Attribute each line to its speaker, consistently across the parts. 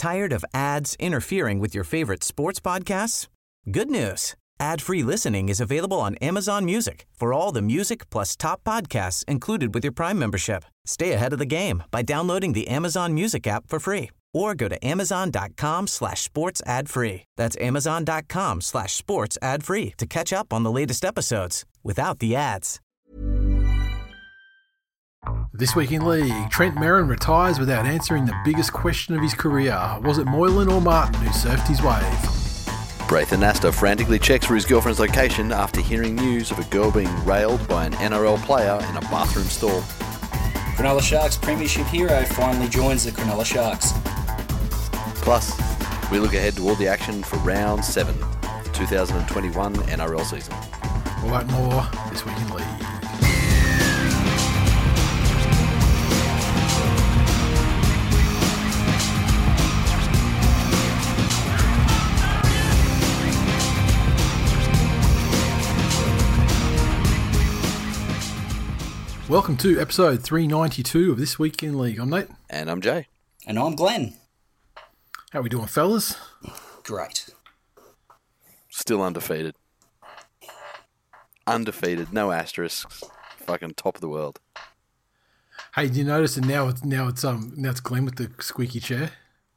Speaker 1: Tired of ads interfering with your favorite sports podcasts? Good news. Ad-free listening is available on Amazon Music for all the music plus top podcasts included with your Prime membership. Stay ahead of the game by downloading the Amazon Music app for free or go to amazon.com/sports ad free. That's amazon.com/sports ad free to catch up on the latest episodes without the ads.
Speaker 2: This week in league, Trent Merrin retires without answering the biggest question of his career. Was it Moylan or Martin who surfed his wave?
Speaker 3: Braithen Astor frantically checks for his girlfriend's location after hearing news of a girl being railed by an NRL player in a bathroom stall.
Speaker 4: Cronulla Sharks Premiership hero finally joins the Cronulla Sharks.
Speaker 3: Plus, we look ahead to all the action for Round 7, 2021 NRL season.
Speaker 2: All that more this week in league. Welcome to episode 392 of This Week in League. I'm Nate.
Speaker 3: And I'm Jay.
Speaker 4: And I'm Glenn.
Speaker 2: How we doing, fellas?
Speaker 4: Great.
Speaker 3: Still undefeated. Undefeated, no asterisks. Fucking top of the world.
Speaker 2: Hey, do you notice that now it's Glenn with the squeaky chair?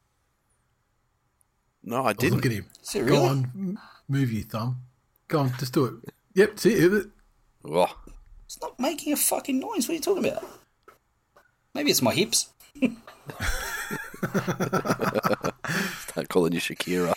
Speaker 3: No, I didn't.
Speaker 2: Look at him.
Speaker 4: Is it really?
Speaker 2: Go on, move your thumb. Go on, just do it. Yep, see it.
Speaker 3: Oh.
Speaker 4: It's not making a fucking noise. What are you talking about? Maybe it's my hips.
Speaker 3: Start calling you Shakira.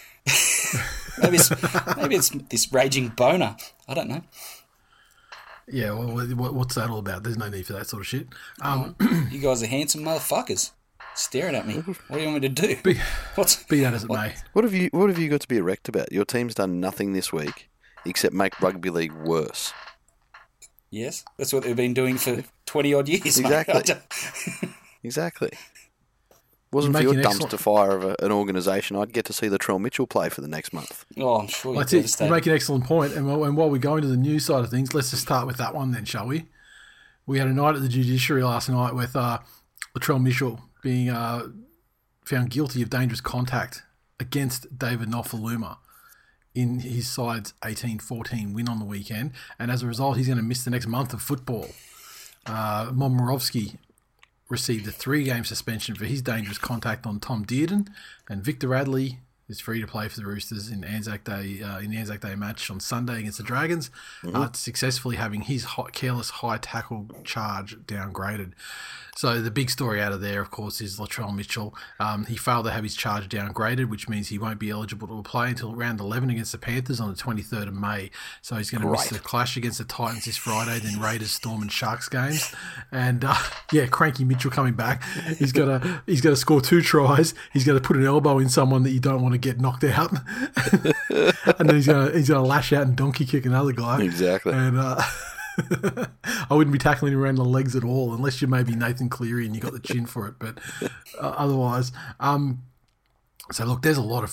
Speaker 4: maybe it's this raging boner. I don't know.
Speaker 2: Yeah, well, what's that all about? There's no need for that sort of shit.
Speaker 4: You guys are handsome motherfuckers. Staring at me. What do you want me to do?
Speaker 2: Be that as it may.
Speaker 3: What have you got to be erect about? Your team's done nothing this week except make rugby league worse.
Speaker 4: Yes, that's what they've been doing for 20-odd years.
Speaker 3: Exactly.
Speaker 4: Mate.
Speaker 3: Exactly. Wasn't for your dumpster fire of an organisation, I'd get to see Latrell Mitchell play for the next month.
Speaker 4: Oh, I'm sure you're
Speaker 2: That's it. You make an excellent point. And while we go into the news side of things, let's just start with that one then, shall we? We had a night at the judiciary last night with Latrell Mitchell being found guilty of dangerous contact against David Nofaluma in his side's 18-14 win on the weekend. And as a result, he's going to miss the next month of football. Momirovski received a 3-game suspension for his dangerous contact on Tom Dearden, and Victor Radley is free to play for the Roosters in Anzac Day match on Sunday against the Dragons, successfully having his careless high tackle charge downgraded. So the big story out of there, of course, is Latrell Mitchell. He failed to have his charge downgraded, which means he won't be eligible to play until round 11 against the Panthers on the 23rd of May. So he's going to miss the clash against the Titans this Friday, then Raiders, Storm and Sharks games. And cranky Mitchell coming back. He's got to score 2 tries. He's going to put an elbow in someone that you don't want to get knocked out. And then he's going to lash out and donkey kick another guy. Exactly. And I wouldn't be tackling him around the legs at all, unless you're maybe Nathan Cleary and you got the chin for it. But otherwise, so look, there's a lot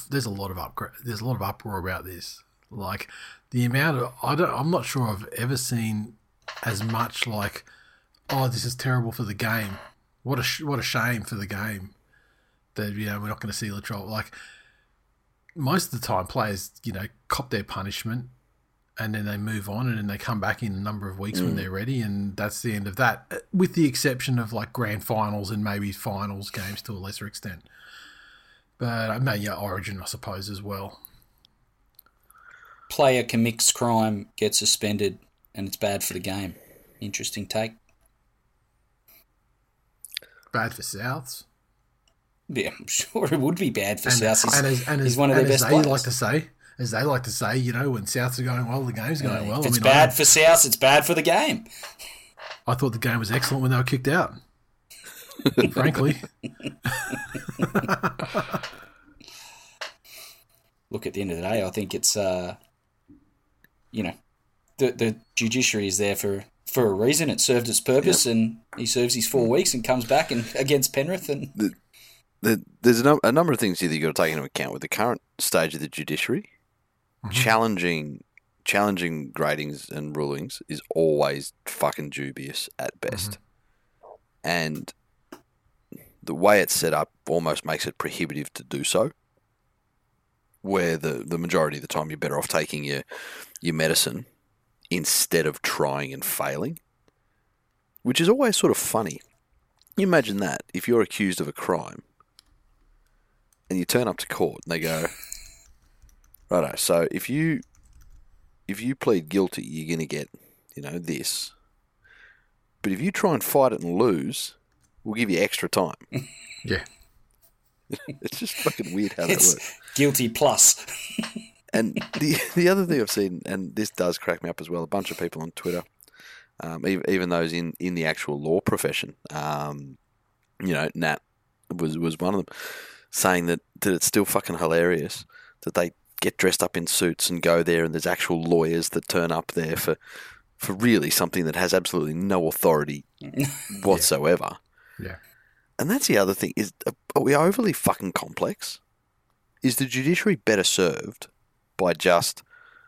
Speaker 2: of uproar about this. Like the amount of I'm not sure I've ever seen as much like, oh, this is terrible for the game. What a shame for the game that we're not going to see Latrell. Like most of the time, players cop their punishment. And then they move on, and then they come back in a number of weeks when they're ready, and that's the end of that, with the exception of like grand finals and maybe finals games to a lesser extent. But Origin, I suppose, as well.
Speaker 4: Player commits crime, gets suspended, and it's bad for the game. Interesting take.
Speaker 2: Bad for Souths.
Speaker 4: Yeah, I'm sure it would be bad for Souths.
Speaker 2: He's
Speaker 4: one of their best players.
Speaker 2: As they like to say, when Souths are going well, the game's going well.
Speaker 4: If it's bad for Souths, it's bad for the game.
Speaker 2: I thought the game was excellent when they were kicked out. Frankly.
Speaker 4: Look, at the end of the day, I think it's, the judiciary is there for a reason. It served its purpose, and he serves his 4 weeks and comes back and against Penrith. And
Speaker 3: there's a number of things here that you've got to take into account with the current stage of the judiciary. Challenging gradings and rulings is always fucking dubious at best. And the way it's set up almost makes it prohibitive to do so, where the majority of the time you're better off taking your medicine instead of trying and failing, which is always sort of funny. You imagine that, if you're accused of a crime and you turn up to court and they go, righto, so if you plead guilty, you're going to get, this. But if you try and fight it and lose, we'll give you extra time.
Speaker 2: Yeah.
Speaker 3: It's just fucking weird how that works.
Speaker 4: Guilty plus.
Speaker 3: And the other thing I've seen, and this does crack me up as well, a bunch of people on Twitter, even those in the actual law profession, Nat was one of them, saying that it's still fucking hilarious that they get dressed up in suits and go there and there's actual lawyers that turn up there for really something that has absolutely no authority whatsoever.
Speaker 2: Yeah.
Speaker 3: And that's the other thing, is are we overly fucking complex? Is the judiciary better served by just,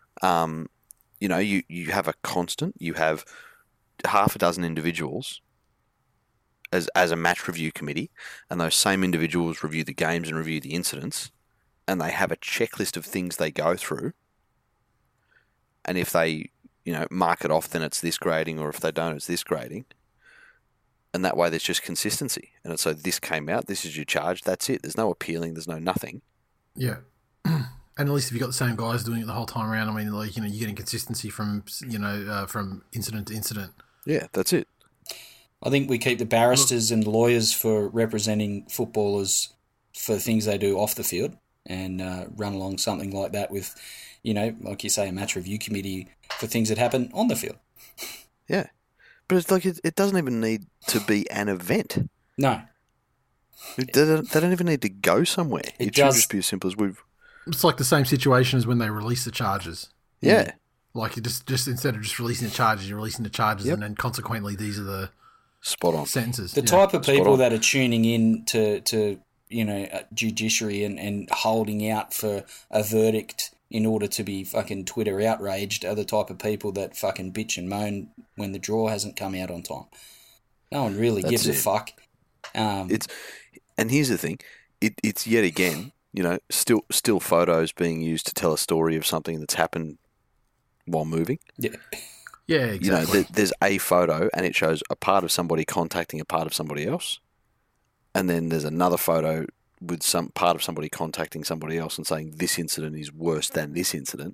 Speaker 3: you have a constant, you have half a dozen individuals as a match review committee, and those same individuals review the games and review the incidents, and they have a checklist of things they go through, and if they, mark it off, then it's this grading, or if they don't, it's this grading. And that way there's just consistency. And so this came out, this is your charge, that's it. There's no appealing, there's no nothing.
Speaker 2: Yeah. And at least if you've got the same guys doing it the whole time around, you're getting consistency from incident to incident.
Speaker 3: Yeah, that's it.
Speaker 4: I think we keep the barristers and lawyers for representing footballers for things they do off the field, and run along something like that with, like you say, a match review committee for things that happen on the field.
Speaker 3: Yeah. But it's like it doesn't even need to be an event.
Speaker 4: No.
Speaker 3: They don't even need to go somewhere. It should just be as simple as
Speaker 2: It's like the same situation as when they release the charges.
Speaker 3: Yeah.
Speaker 2: Like you just instead of just releasing the charges, you're releasing the charges,
Speaker 3: Yep.
Speaker 2: and then consequently these are the
Speaker 3: spot on
Speaker 2: sentences.
Speaker 4: The type of people that are tuning in to judiciary and holding out for a verdict in order to be fucking Twitter outraged are the type of people that fucking bitch and moan when the draw hasn't come out on time. No one really gives a fuck.
Speaker 3: And here's the thing, it's yet again, still photos being used to tell a story of something that's happened while moving.
Speaker 4: Yeah.
Speaker 2: Yeah, exactly.
Speaker 3: There's a photo and it shows a part of somebody contacting a part of somebody else, and then there's another photo with some part of somebody contacting somebody else and saying this incident is worse than this incident,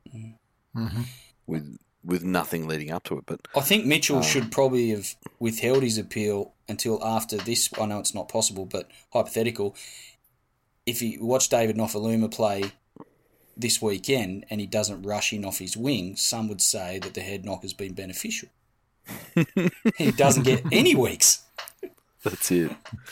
Speaker 3: with nothing leading up to it. But
Speaker 4: I think Mitchell should probably have withheld his appeal until after this. I know it's not possible, but hypothetical. If he watched David Nofaluma play this weekend and he doesn't rush in off his wing, some would say that the head knock has been beneficial. He doesn't get any weeks.
Speaker 3: That's it.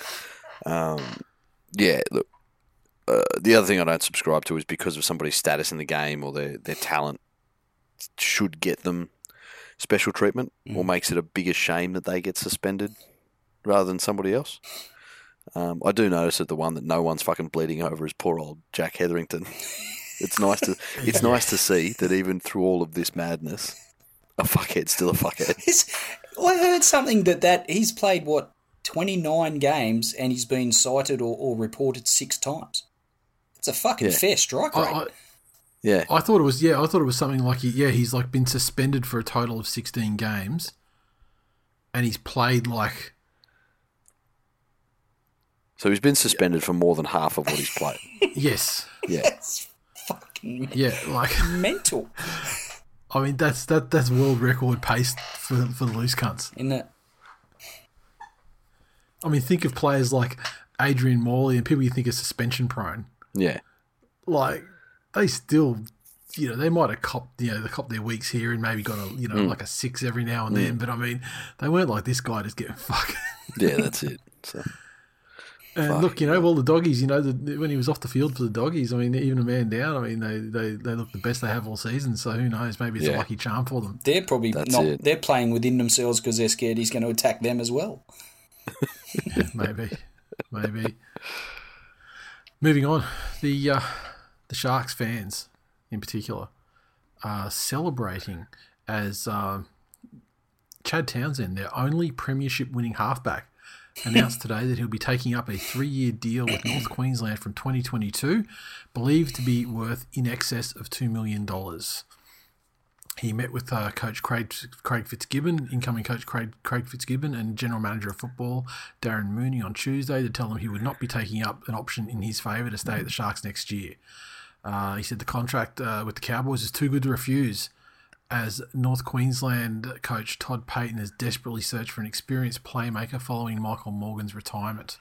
Speaker 3: Yeah, look, the other thing I don't subscribe to is because of somebody's status in the game or their talent should get them special treatment or makes it a bigger shame that they get suspended rather than somebody else. I do notice that the one that no one's fucking bleeding over is poor old Jack Hetherington. It's nice to see that even through all of this madness, a fuckhead's still a fuckhead.
Speaker 4: I heard something that he's played, 29 games and he's been cited or reported 6 times. It's a fucking fair strike rate.
Speaker 2: I thought it was something like he's like been suspended for a total of 16 games, and he's played like.
Speaker 3: So he's been suspended for more than half of what he's played.
Speaker 2: Yes.
Speaker 3: Yeah.
Speaker 4: That's fucking mental.
Speaker 2: I mean that's world record pace for the loose cunts.
Speaker 4: Isn't it?
Speaker 2: I mean, think of players like Adrian Morley and people you think are suspension prone.
Speaker 3: Yeah.
Speaker 2: Like, they still, they might have copped their weeks here and maybe got like a 6 every now and then. But I mean, they weren't like this guy just getting fucked.
Speaker 3: Yeah, that's it. So.
Speaker 2: And look, all the doggies, when he was off the field for the doggies, I mean, even a man down, I mean, they look the best they have all season. So who knows? Maybe it's a lucky charm for them.
Speaker 4: They're probably they're playing within themselves because they're scared he's going to attack them as well.
Speaker 2: Maybe. Moving on, the Sharks fans in particular are celebrating as Chad Townsend, their only premiership winning halfback, announced today that he'll be taking up a 3-year deal with North Queensland from 2022, believed to be worth in excess of $2 million. He met with Coach Craig Fitzgibbon, incoming Coach Craig Fitzgibbon, and General Manager of Football Darren Mooney on Tuesday to tell him he would not be taking up an option in his favour to stay at the Sharks next year. He said the contract with the Cowboys is too good to refuse, as North Queensland coach Todd Payton has desperately searched for an experienced playmaker following Michael Morgan's retirement.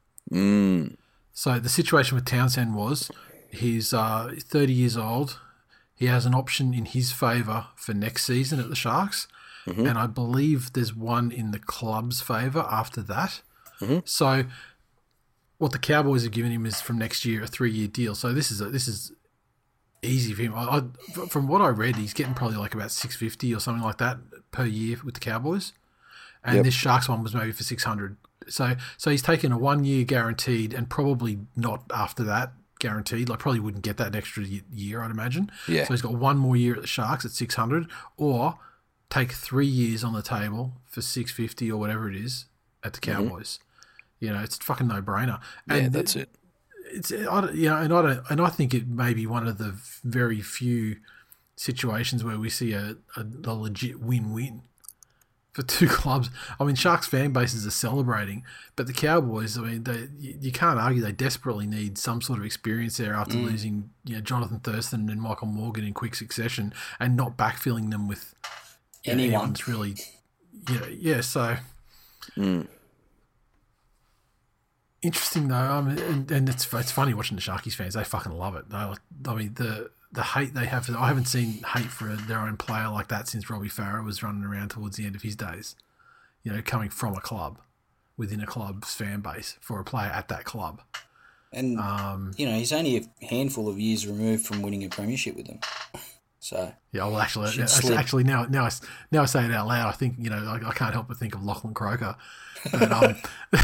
Speaker 2: So the situation with Townsend was he's 30 years old. He has an option in his favour for next season at the Sharks, and I believe there's one in the club's favour after that. So what the Cowboys have given him is from next year a 3-year deal. So this is easy for him. From what I read, he's getting probably like about $650 or something like that per year with the Cowboys, and this Sharks one was maybe for $600. So he's taken a 1-year guaranteed, and probably not after that guaranteed. Like probably wouldn't get that extra year, I'd imagine. Yeah. So he's got 1 more year at the Sharks at $600, or take 3 years on the table for $650 or whatever it is at the Cowboys. It's a fucking no-brainer.
Speaker 3: And that's it.
Speaker 2: I think it may be one of the very few situations where we see a legit win-win for two clubs. I mean, Sharks fan bases are celebrating, but the Cowboys, I mean, you can't argue they desperately need some sort of experience there after losing Jonathan Thurston and Michael Morgan in quick succession, and not backfilling them with anyone's really, so. Interesting though, and it's funny watching the Sharkies fans. They fucking love it. The hate they have. I haven't seen hate for their own player like that since Robbie Farah was running around towards the end of his days. Coming from a club, within a club's fan base for a player at that club.
Speaker 4: And he's only a handful of years removed from winning a premiership with them. So
Speaker 2: yeah, well, actually, now I say it out loud. I think I can't help but think of Lachlan Croker. But,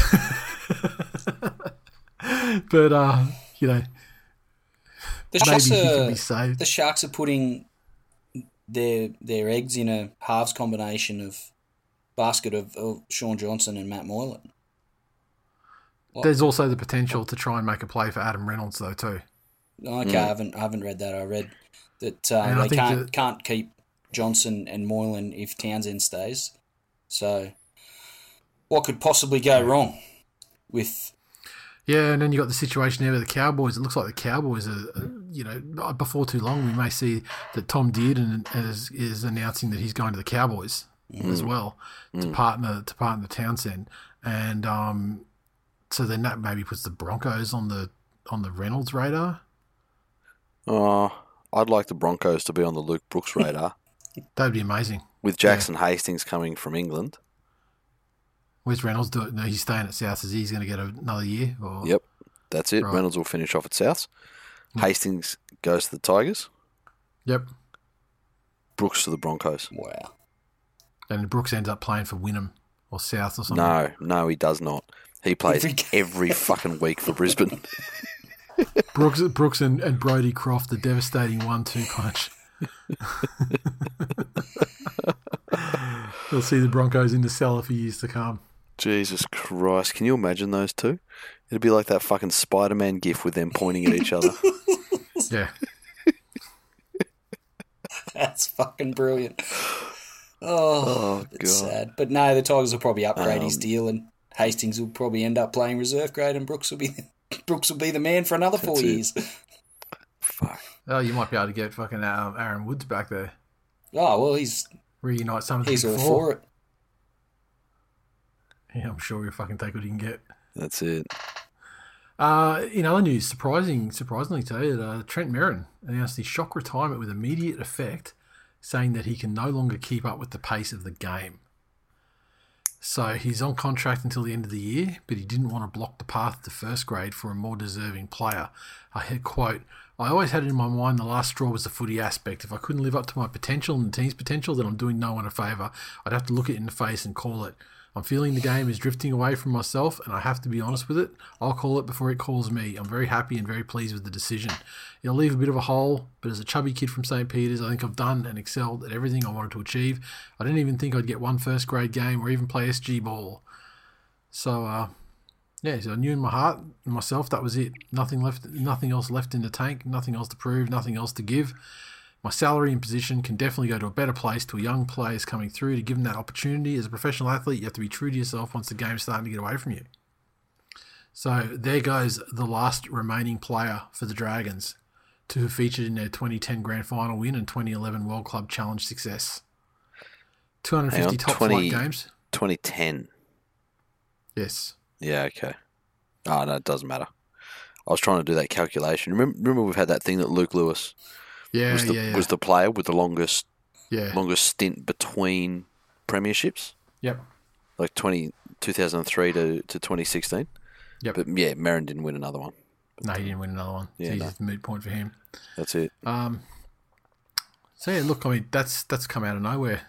Speaker 4: the Sharks are putting their eggs in a halves combination of basket of Sean Johnson and Matt Moylan.
Speaker 2: There's also the potential to try and make a play for Adam Reynolds though too.
Speaker 4: Okay, I haven't read that. I read that they can't keep Johnson and Moylan if Townsend stays. So what could possibly go wrong with?
Speaker 2: Yeah, and then you got the situation there with the Cowboys. It looks like the Cowboys are, before too long, we may see that Tom Dearden is announcing that he's going to the Cowboys as well to partner Townsend, and so then that maybe puts the Broncos on the Reynolds radar.
Speaker 3: I'd like the Broncos to be on the Luke Brooks radar.
Speaker 2: That'd be amazing.
Speaker 3: With Jackson Hastings coming from England.
Speaker 2: Where's Reynolds do it? No, he's staying at South. Is he's going to get another year? Or?
Speaker 3: Yep, that's it. Right. Reynolds will finish off at South. Hastings goes to the Tigers.
Speaker 2: Yep.
Speaker 3: Brooks to the Broncos.
Speaker 4: Wow.
Speaker 2: And Brooks ends up playing for Wynnum or South or something.
Speaker 3: No, he does not. He plays every fucking week for Brisbane.
Speaker 2: Brooks and Brodie Croft, the devastating 1-2 punch. They'll see the Broncos in the cellar for years to come.
Speaker 3: Jesus Christ. Can you imagine those two? It'd be like that fucking Spider-Man gif with them pointing at each other.
Speaker 2: Yeah.
Speaker 4: That's fucking brilliant. Oh, it's God. Sad. But no, the Tigers will probably upgrade his deal, and Hastings will probably end up playing reserve grade, and Brooks will be the man for another 4 years.
Speaker 3: Fuck.
Speaker 2: Oh, you might be able to get fucking Aaron Woods back there.
Speaker 4: Oh, well,
Speaker 2: reunite some of the
Speaker 4: He's all for it.
Speaker 2: Yeah, I'm sure he'll fucking take what he can get.
Speaker 3: That's it.
Speaker 2: In other news, surprisingly too, Trent Merrin announced his shock retirement with immediate effect, saying that he can no longer keep up with the pace of the game. So he's on contract until the end of the year, but he didn't want to block the path to first grade for a more deserving player. I had, quote, "I always had it in my mind the last straw was the footy aspect. If I couldn't live up to my potential and the team's potential, then I'm doing no one a favour. I'd have to look it in the face and call it. I'm feeling the game is drifting away from myself, and I have to be honest with it. I'll call it before it calls me. I'm very happy and very pleased with the decision. It'll leave a bit of a hole, but as a chubby kid from St. Peter's, I think I've done and excelled at everything I wanted to achieve. I didn't even think I'd get one first grade game or even play SG ball." So, so I knew in my heart, myself, that was it. Nothing else left in the tank, nothing else to prove, nothing else to give. My salary and position can definitely go to a better place to a young players coming through to give them that opportunity. As a professional athlete, you have to be true to yourself once the game's starting to get away from you. So there goes the last remaining player for the Dragons to have featured in their 2010 Grand Final win and 2011 World Club Challenge success. 250 top flight games.
Speaker 3: 2010.
Speaker 2: Yes.
Speaker 3: Yeah, okay. Oh, no, it doesn't matter. I was trying to do that calculation. Remember we've had that thing that Luke Lewis was the player with the longest stint between premierships?
Speaker 2: Yep.
Speaker 3: Like 2003 to 2016?
Speaker 2: Yep.
Speaker 3: But, yeah, Merrin didn't win another one.
Speaker 2: No, he didn't win another one. Yeah, it's a moot point for him.
Speaker 3: That's it.
Speaker 2: So, yeah, look, I mean, that's come out of nowhere.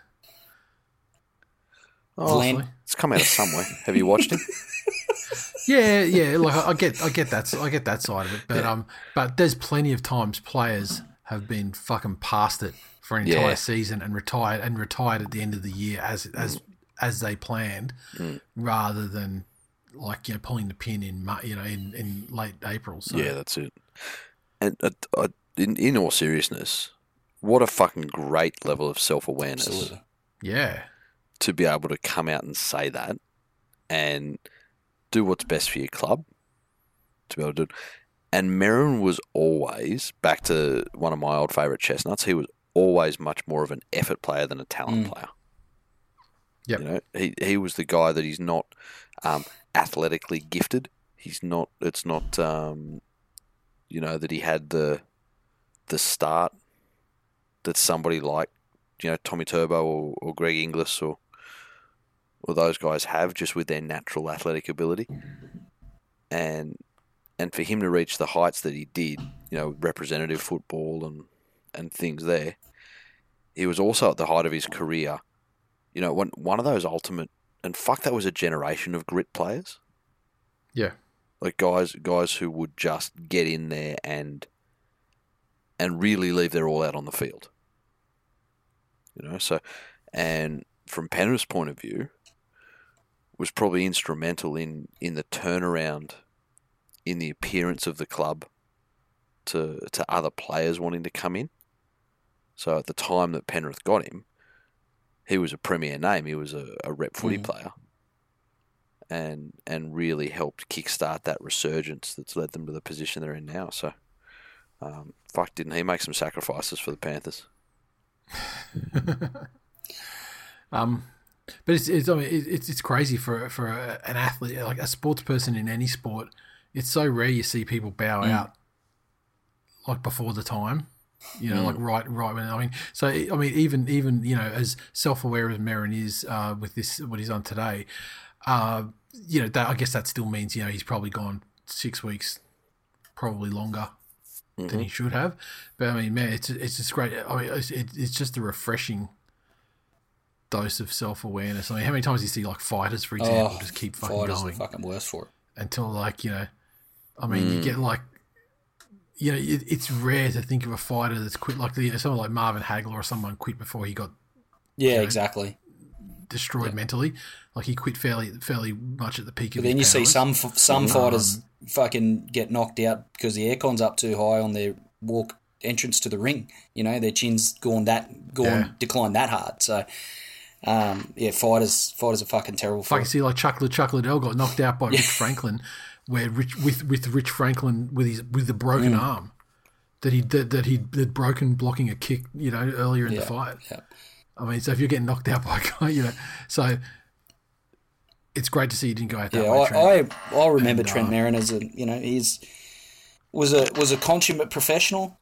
Speaker 3: Oh, it's come out of somewhere. Have you watched him?
Speaker 2: Yeah. Like I get that side of it, but there's plenty of times players have been fucking past it for an entire season and retired at the end of the year as they planned, rather than pulling the pin in late April. So.
Speaker 3: Yeah, that's it. And in all seriousness, what a fucking great level of self-awareness.
Speaker 4: Absolutely.
Speaker 2: Yeah.
Speaker 3: To be able to come out and say that and do what's best for your club, to be able to do it. And Merrin was always, back to one of my old favourite chestnuts, he was always much more of an effort player than a talent player.
Speaker 2: Yep.
Speaker 3: You know, he was the guy that he's not athletically gifted. He's not. It's not. That he had the start that somebody like Tommy Turbo or Greg Inglis or those guys have, just with their natural athletic ability, and for him to reach the heights that he did, representative football and things there, he was also at the height of his career. One of those ultimate, and that was a generation of grit players.
Speaker 2: Yeah.
Speaker 3: Like guys who would just get in there and really leave their all out on the field. So, and from Penrith's point of view, was probably instrumental in the turnaround in the appearance of the club to other players wanting to come in. So at the time that Penrith got him, he was a premier name. He was a rep footy player, and really helped kickstart that resurgence that's led them to the position they're in now. So, didn't he make some sacrifices for the Panthers?
Speaker 2: But it's crazy for an athlete, like a sports person in any sport. It's so rare you see people bow out like before the time, like right when even as self-aware as Merrin is with this what he's on today, that I guess that still means he's probably gone 6 weeks, probably longer than he should have. But I mean, man, it's just great. I mean, it's just a refreshing dose of self-awareness. I mean, how many times do you see fighters, for example, just keep fucking going?
Speaker 4: Fighters are fucking worse for it.
Speaker 2: Until you get it's rare to think of a fighter that's quit someone like Marvin Hagler or someone quit before he got
Speaker 4: exactly
Speaker 2: destroyed mentally. Like he quit fairly much at the peak of his powers.
Speaker 4: Then you see some fighters fucking get knocked out because the aircon's up too high on their walk entrance to the ring. Their chin's declined that hard. So fighters are fucking terrible.
Speaker 2: I can see Chuck Liddell got knocked out by Rich Franklin, where Rich Franklin with the broken arm that he'd broken blocking a kick, earlier in the fight. Yeah. I mean, so if you're getting knocked out by a guy, so it's great to see he didn't go out that way. Trent.
Speaker 4: I remember Trent Merrin as he's was a consummate professional.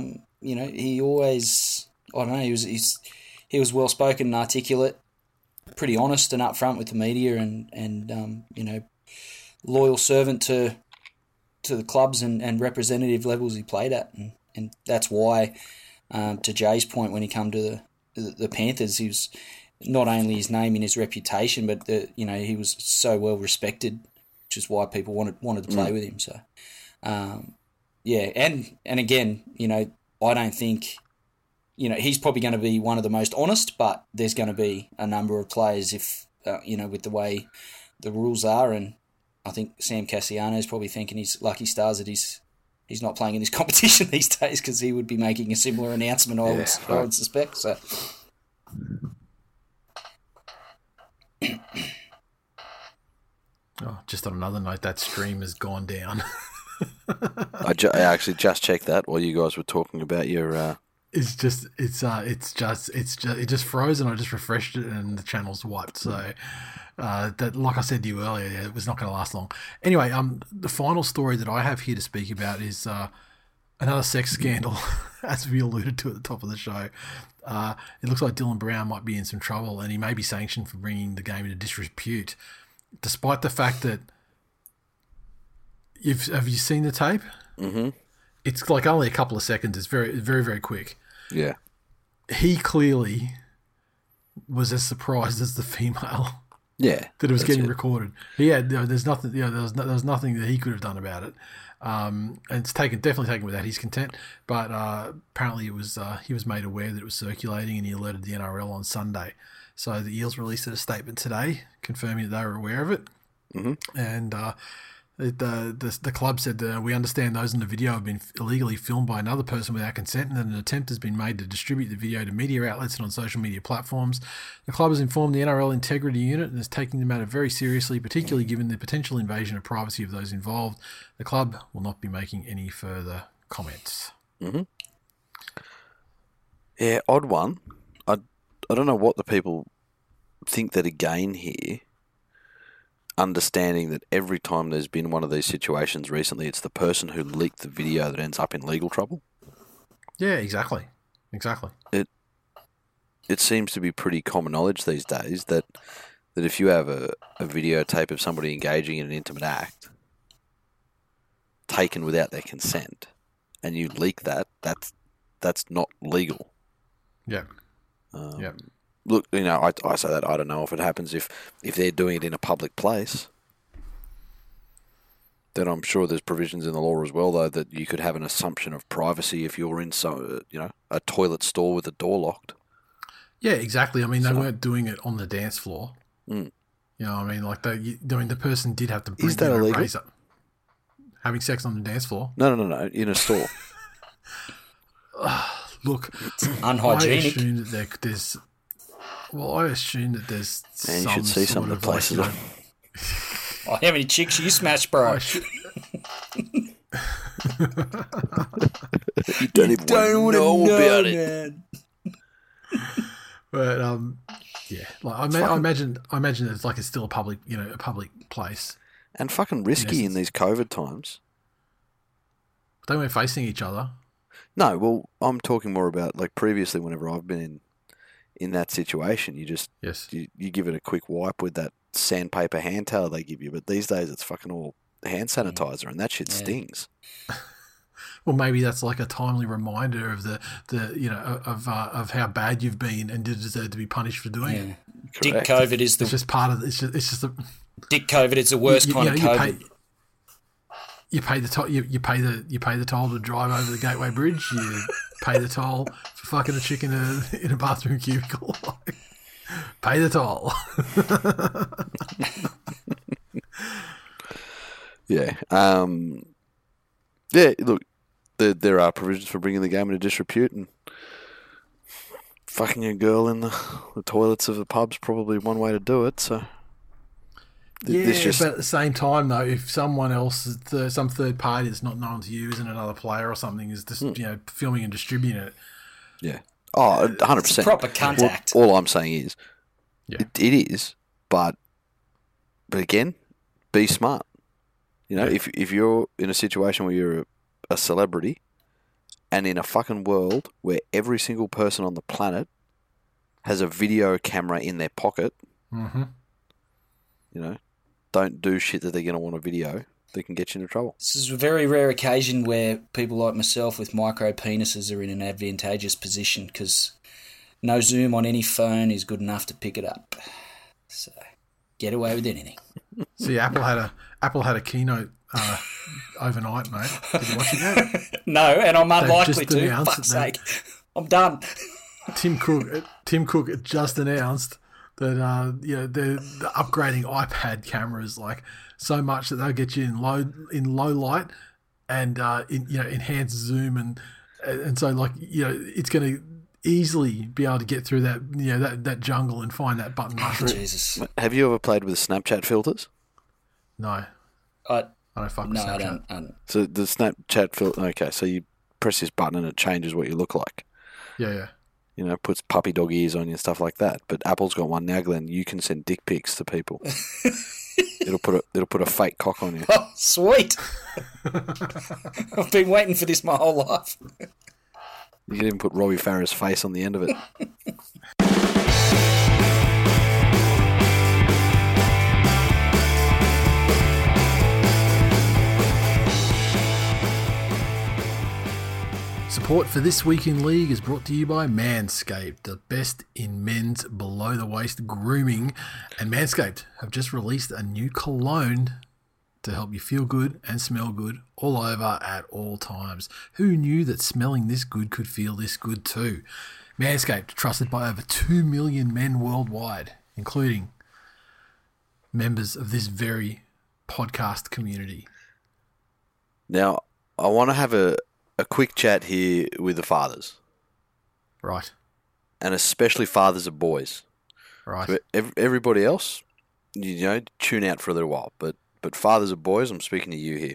Speaker 4: He always, I don't know, he was well spoken and articulate, pretty honest and upfront with the media, and loyal servant to the clubs and representative levels he played at, and that's why, to Jay's point, when he come to the Panthers, he was not only his name and his reputation, but he was so well respected, which is why people wanted to play with him. So, and again, I don't think. He's probably going to be one of the most honest, but there's going to be a number of players with the way the rules are, and I think Sam Cassiano is probably thinking he's lucky stars that he's not playing in this competition these days, because he would be making a similar announcement, I would suspect. So.
Speaker 2: Oh, just on another note, that stream has gone down.
Speaker 3: I actually just checked that while you guys were talking about your.
Speaker 2: It just froze, and I just refreshed it, and the channel's wiped. So, that, like I said to you earlier, it was not going to last long. Anyway, the final story that I have here to speak about is another sex scandal, as we alluded to at the top of the show. It looks like Dylan Brown might be in some trouble, and he may be sanctioned for bringing the game into disrepute, despite the fact that have you seen the tape?
Speaker 3: Mm-hmm.
Speaker 2: It's like only a couple of seconds. It's very, very, very quick.
Speaker 3: Yeah.
Speaker 2: He clearly was as surprised as the female.
Speaker 3: Yeah.
Speaker 2: That it was getting recorded. There's nothing. There was nothing that he could have done about it. And it's definitely taken without his consent. But apparently, he was made aware that it was circulating, and he alerted the NRL on Sunday. So the Eels released a statement today confirming that they were aware of it.
Speaker 3: Mm-hmm.
Speaker 2: And the club said that we understand those in the video have been illegally filmed by another person without consent, and that an attempt has been made to distribute the video to media outlets and on social media platforms. The club has informed the NRL Integrity Unit and is taking the matter very seriously, particularly given the potential invasion of privacy of those involved. The club will not be making any further comments.
Speaker 3: Mm-hmm. Yeah, odd one. I don't know what the people think that again here, understanding that every time there's been one of these situations recently, it's the person who leaked the video that ends up in legal trouble.
Speaker 2: Yeah, exactly.
Speaker 3: It seems to be pretty common knowledge these days that if you have a videotape of somebody engaging in an intimate act taken without their consent, and you leak that's not legal.
Speaker 2: Yeah. Yeah.
Speaker 3: Look, I say that I don't know if it happens if they're doing it in a public place. Then I'm sure there's provisions in the law as well, though, that you could have an assumption of privacy if you're in a toilet store with the door locked.
Speaker 2: Yeah, exactly. I mean, they weren't doing it on the dance floor.
Speaker 3: Mm.
Speaker 2: You know, what I mean, like the person did have to bring
Speaker 3: Is that illegal?
Speaker 2: Razor. Having sex on the dance floor?
Speaker 3: No, in a store.
Speaker 2: Look,
Speaker 4: it's unhygienic.
Speaker 2: I assume that there's. Well, I assume that there's.
Speaker 3: Man, you should see some of the places.
Speaker 4: How many chicks you smashed, bro?
Speaker 3: You don't even want to know about it.
Speaker 2: But yeah, like I imagine it's like it's still a public place,
Speaker 3: and fucking risky in these COVID times.
Speaker 2: They weren't facing each other.
Speaker 3: No, well, I'm talking more about like previously. Whenever I've been in that situation, you just you give it a quick wipe with that sandpaper hand towel they give you. But these days, it's fucking all hand sanitizer, and that shit stings.
Speaker 2: Well, maybe that's like a timely reminder of of how bad you've been and did deserve to be punished for doing it.
Speaker 4: Dick COVID is
Speaker 2: it's just part of it's just a
Speaker 4: Dick COVID. It's the worst kind of COVID.
Speaker 2: You pay the toll to drive over the Gateway Bridge. You pay the toll for fucking a chick in a bathroom cubicle. Pay the toll.
Speaker 3: Yeah. Yeah. Look, there are provisions for bringing the game into disrepute, and fucking a girl in the toilets of the pub's probably one way to do it. So.
Speaker 2: But at the same time, though, if someone else, some third party that's not known to you, isn't another player or something, is just filming and distributing it.
Speaker 3: Yeah. Oh, 100%.
Speaker 4: Proper contact.
Speaker 3: All I'm saying is, it is, but again, be smart. If you're in a situation where you're a celebrity, and in a fucking world where every single person on the planet has a video camera in their pocket, don't do shit that they're going to want a video that can get you into trouble.
Speaker 4: This is a very rare occasion where people like myself with micro penises are in an advantageous position, because no zoom on any phone is good enough to pick it up. So get away with anything.
Speaker 2: See, Apple had a keynote overnight, mate. Did you watch it yet?
Speaker 4: No, and I'm unlikely to. For fuck's sake, I'm done.
Speaker 2: Tim Cook just announced that they're upgrading iPad cameras like so much that they'll get you in low light and enhanced zoom and so like it's going to easily be able to get through that jungle and find that button mushroom.
Speaker 4: Jesus.
Speaker 3: Have you ever played with Snapchat filters?
Speaker 2: No,
Speaker 4: I
Speaker 2: don't fuck with Snapchat.
Speaker 4: I don't.
Speaker 3: So the Snapchat filter. Okay, so you press this button and it changes what you look like.
Speaker 2: Yeah.
Speaker 3: Puts puppy dog ears on you and stuff like that. But Apple's got one now, Glenn. You can send dick pics to people. It'll put a fake cock on you.
Speaker 4: Oh, sweet! I've been waiting for this my whole life.
Speaker 3: You can even put Robbie Farah's face on the end of it.
Speaker 2: Support for This Week in League is brought to you by Manscaped, the best in men's below-the-waist grooming. And Manscaped have just released a new cologne to help you feel good and smell good all over at all times. Who knew that smelling this good could feel this good too? Manscaped, trusted by over 2 million men worldwide, including members of this very podcast community.
Speaker 3: Now, I want to have a quick chat here with the fathers.
Speaker 2: Right.
Speaker 3: And especially fathers of boys.
Speaker 2: Right.
Speaker 3: So everybody else, tune out for a little while. But fathers of boys, I'm speaking to you here.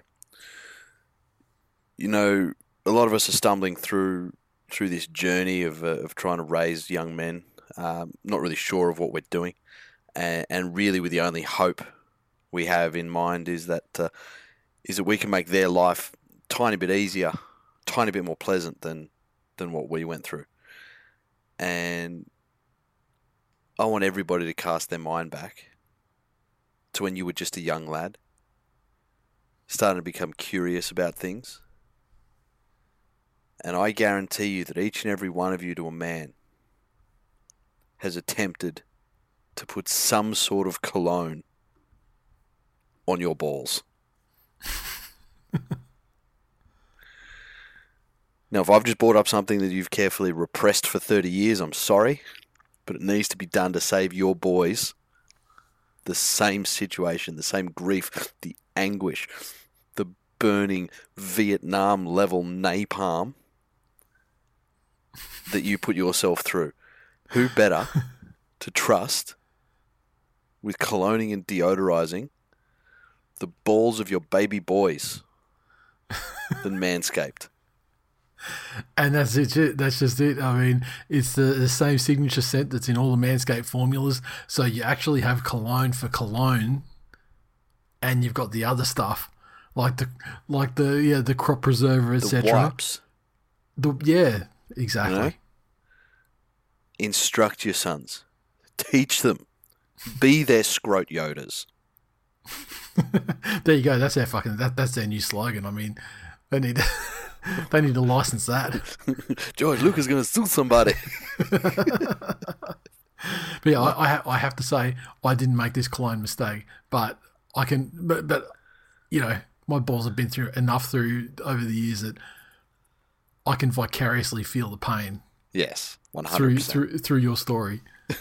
Speaker 3: A lot of us are stumbling through this journey of trying to raise young men, not really sure of what we're doing. And really with the only hope we have in mind is that we can make their life a tiny bit easier, tiny bit more pleasant than what we went through. And I want everybody to cast their mind back to when you were just a young lad, starting to become curious about things. And I guarantee you that each and every one of you to a man has attempted to put some sort of cologne on your balls. Now, if I've just brought up something that you've carefully repressed for 30 years, I'm sorry, but it needs to be done to save your boys the same situation, the same grief, the anguish, the burning Vietnam-level napalm that you put yourself through. Who better to trust with cologning and deodorizing the balls of your baby boys than Manscaped?
Speaker 2: And that's it. That's just it. I mean, it's the same signature scent that's in all the Manscaped formulas. So you actually have cologne for cologne, and you've got the other stuff like the crop preserver, etc.
Speaker 3: The wipes.
Speaker 2: Exactly.
Speaker 3: Instruct your sons. Teach them. Be their scrot Yodas.
Speaker 2: There you go. That's that's their new slogan. I mean, they need to license that.
Speaker 3: George Lucas is going to sue somebody.
Speaker 2: But yeah, I have to say I didn't make this cologne mistake, but I can. But my balls have been through enough over the years that I can vicariously feel the pain.
Speaker 3: Yes, 100%.
Speaker 2: Through your story.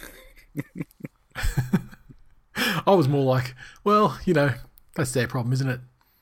Speaker 2: I was more like, well, that's their problem, isn't it?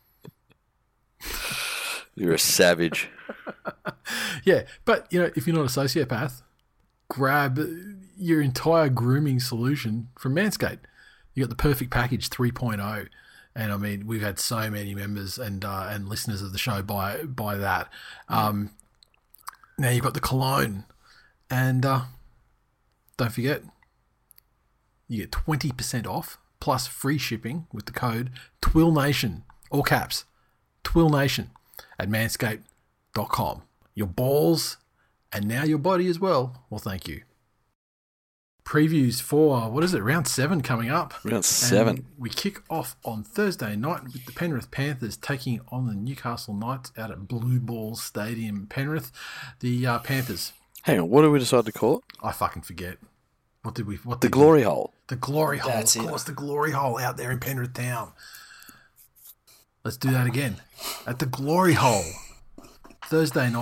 Speaker 3: You're a savage.
Speaker 2: Yeah, but if you're not a sociopath, grab your entire grooming solution from Manscaped. You got the perfect package 3.0, and I mean we've had so many members and listeners of the show buy that. Now you've got the cologne, and don't forget you get 20% off plus free shipping with the code TWILNATION, all caps, TWILNATION, at manscaped.com. Your balls and now your body as well. Well, thank you. Previews for, round 7 coming up.
Speaker 3: Round 7.
Speaker 2: And we kick off on Thursday night with the Penrith Panthers taking on the Newcastle Knights out at Blue Ball Stadium, Penrith. The Panthers.
Speaker 3: Hang on, what did we decide to call it?
Speaker 2: I fucking forget.
Speaker 3: The Glory Hole.
Speaker 2: The Glory Hole.
Speaker 4: That's
Speaker 2: of course, the Glory Hole out there in Penrith Town. Let's do that again. At the Glory Hole. Thursday night.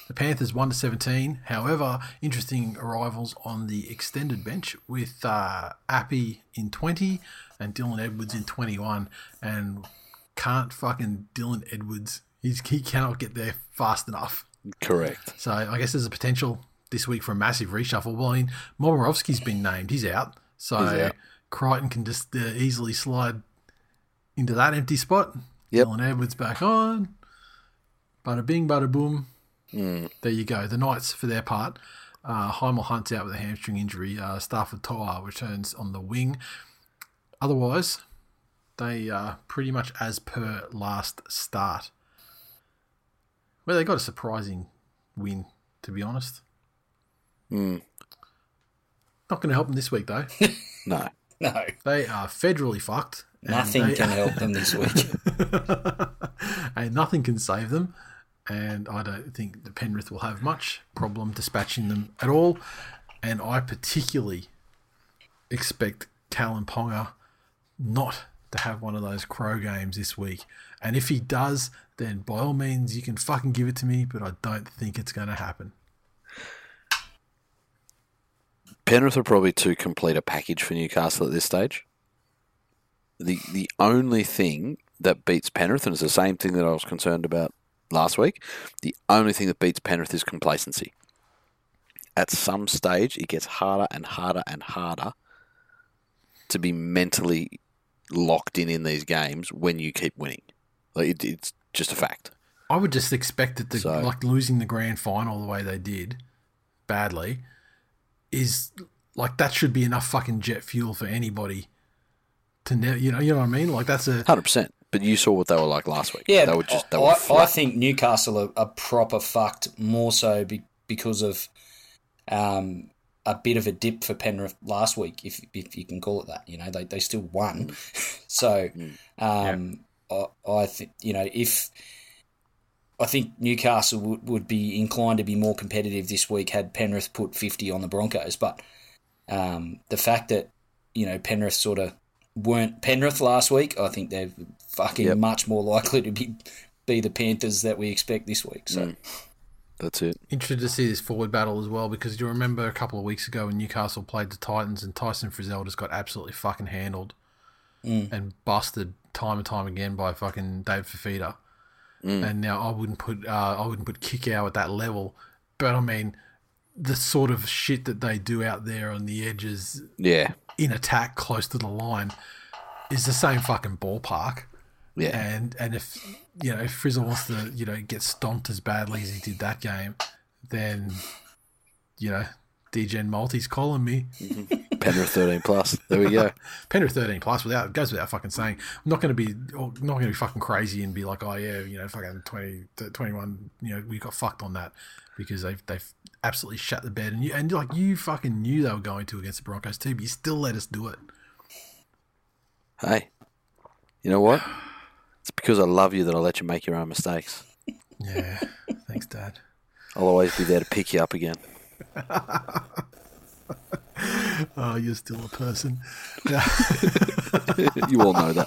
Speaker 2: The Panthers 1-17. However, interesting arrivals on the extended bench with Appy in 20 and Dylan Edwards in 21. And can't fucking Dylan Edwards. He cannot get there fast enough.
Speaker 3: Correct.
Speaker 2: So I guess there's a potential this week for a massive reshuffle. Well, I mean, Momirovski's been named. He's out. So
Speaker 3: He's out.
Speaker 2: Crichton can just easily slide into that empty spot.
Speaker 3: Yep.
Speaker 2: Dylan Edwards back on. Bada bing, bada boom. There you go. The Knights, for their part, Heimel Hunt's out with a hamstring injury. Stafford Toa returns on the wing. Otherwise, they are pretty much as per last start. Well, they got a surprising win, to be honest. Not going to help them this week, though.
Speaker 3: No.
Speaker 4: No.
Speaker 2: They are federally fucked.
Speaker 4: Nothing can help them this week.
Speaker 2: And nothing can save them. And I don't think the Penrith will have much problem dispatching them at all. And I particularly expect Talon Ponga not to have one of those crow games this week. And if he does, then by all means, you can fucking give it to me, but I don't think it's going to happen.
Speaker 3: Penrith are probably too complete a package for Newcastle at this stage. The only thing that beats Penrith, and it's the same thing that I was concerned about last week, the only thing that beats Penrith is complacency. At some stage, it gets harder and harder and harder to be mentally locked in these games when you keep winning. Like it's just a fact.
Speaker 2: I would just expect it to, like losing the grand final the way they did, badly, is like that should be enough fucking jet fuel for anybody to you know what I mean? Like that's a
Speaker 3: 100%. But you saw what they were like last week.
Speaker 4: Yeah,
Speaker 3: they were
Speaker 4: I think Newcastle are proper fucked more so because of a bit of a dip for Penrith last week, if you can call it that. You know, they still won. So I think, you know, I think Newcastle would be inclined to be more competitive this week had Penrith put 50 on the Broncos. But the fact that, you know, Penrith sort of weren't Penrith last week, I think they're fucking much more likely to be the Panthers that we expect this week. So
Speaker 3: that's it.
Speaker 2: Interested to see this forward battle as well, because you remember a couple of weeks ago when Newcastle played the Titans and Tyson Frizzell just got absolutely fucking handled and busted time and time again by fucking Dave Fafita. And now I wouldn't put Kikau at that level, but I mean the sort of shit that they do out there on the edges, in attack close to the line, is the same fucking ballpark. Yeah, and if you know if Frizzell wants to get stomped as badly as he did that game, then DGen Multi's calling me.
Speaker 3: Penrith 13+. There we go.
Speaker 2: Penrith 13+. Goes without fucking saying. I'm not going to be fucking crazy and be like, oh yeah, fucking 20, 21. We got fucked on that because they've absolutely shut the bed. And you fucking knew they were going to against the Broncos too, but you still let us do it.
Speaker 3: Hey, you know what? It's because I love you that I let you make your own mistakes.
Speaker 2: Yeah, thanks, Dad.
Speaker 3: I'll always be there to pick you up again.
Speaker 2: Oh, you're still a person.
Speaker 3: You all know that.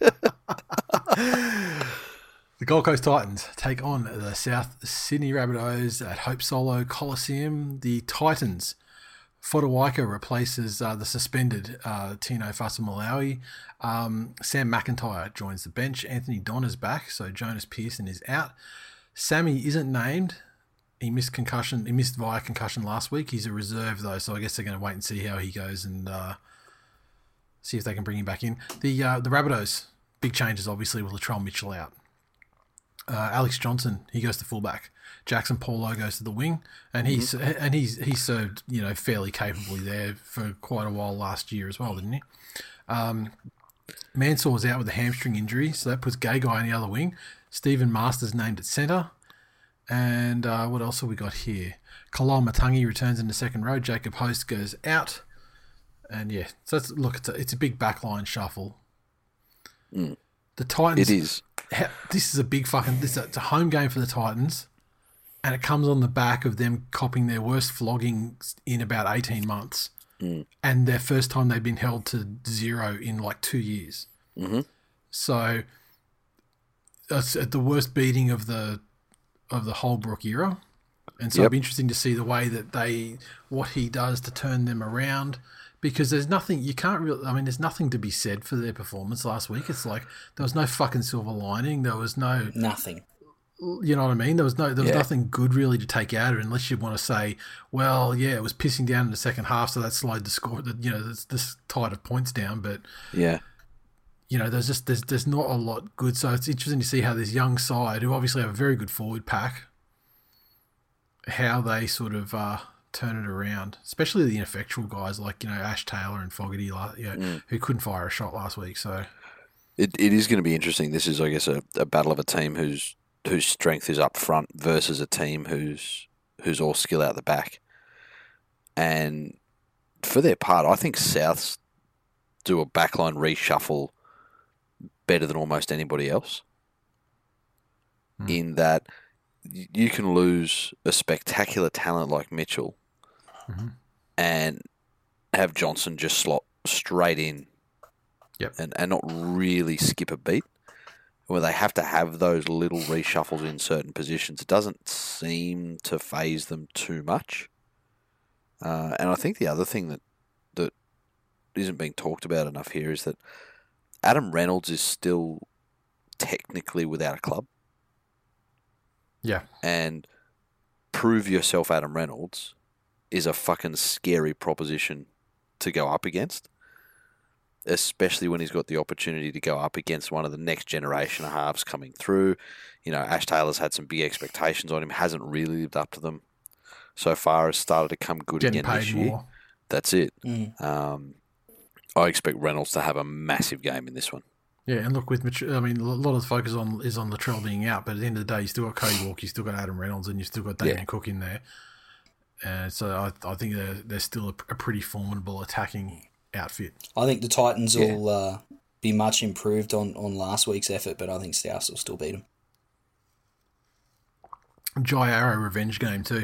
Speaker 2: The Gold Coast Titans take on the South Sydney Rabbitohs at Hope Solo Coliseum. The Titans, Fodawaika replaces the suspended Tino Fasamalawi. Sam McIntyre joins the bench. Anthony Donner's back, so Jonas Pearson is out. Sammy isn't named. He missed concussion. He missed via concussion last week. He's a reserve though, so I guess they're going to wait and see how he goes and see if they can bring him back in. The Rabbitohs, big changes obviously with Latrell Mitchell out. Alex Johnson, he goes to fullback. Jackson Paulo goes to the wing, and he served fairly capably there for quite a while last year as well, didn't he? Mansour's out with a hamstring injury, so that puts Gagai on the other wing. Stephen Masters named at centre. And what else have we got here? Kalal Matangi returns in the second row. Jacob Host goes out. And yeah, so it's a big backline shuffle. The Titans.
Speaker 3: It is.
Speaker 2: This is a big fucking. It's a home game for the Titans, and it comes on the back of them copping their worst flogging in about 18 months, and their first time they've been held to 0 in like 2 years. So it's the worst beating of the Holbrook era. And so it'll be interesting to see the way that what he does to turn them around, because there's nothing, there's nothing to be said for their performance last week. It's like there was no fucking silver lining. There was
Speaker 4: nothing. You
Speaker 2: know what I mean? There was nothing good really to take out of it, unless you want to say, well, yeah, it was pissing down in the second half, so that slowed the score, this tide of points down. But
Speaker 3: yeah,
Speaker 2: there's not a lot good. So it's interesting to see how this young side, who obviously have a very good forward pack, how they sort of turn it around, especially the ineffectual guys like Ash Taylor and Fogarty, who couldn't fire a shot last week. So
Speaker 3: it is going to be interesting. This is, I guess, a battle of a team whose strength is up front versus a team who's all skill out the back. And for their part, I think Souths do a backline reshuffle better than almost anybody else. In that you can lose a spectacular talent like Mitchell and have Johnson just slot straight in and not really skip a beat, where they have to have those little reshuffles in certain positions. It doesn't seem to phase them too much. And I think the other thing that isn't being talked about enough here is that Adam Reynolds is still technically without a club.
Speaker 2: Yeah.
Speaker 3: And prove yourself Adam Reynolds is a fucking scary proposition to go up against, especially when he's got the opportunity to go up against one of the next generation of halves coming through. Ash Taylor's had some big expectations on him, hasn't really lived up to them so far, has started to come good
Speaker 2: Getting
Speaker 3: again
Speaker 2: paid
Speaker 3: this year.
Speaker 2: more.
Speaker 3: That's it. I expect Reynolds to have a massive game in this one.
Speaker 2: Yeah, and look, with Mitchell, a lot of the focus is on Latrell being out, but at the end of the day, you still got Cody Walker, you still got Adam Reynolds, and you still got Damien Cook in there. So I think they're still a pretty formidable attacking outfit.
Speaker 4: I think the Titans will be much improved on last week's effort, but I think Souths will still beat them.
Speaker 2: Jai Arrow revenge game too.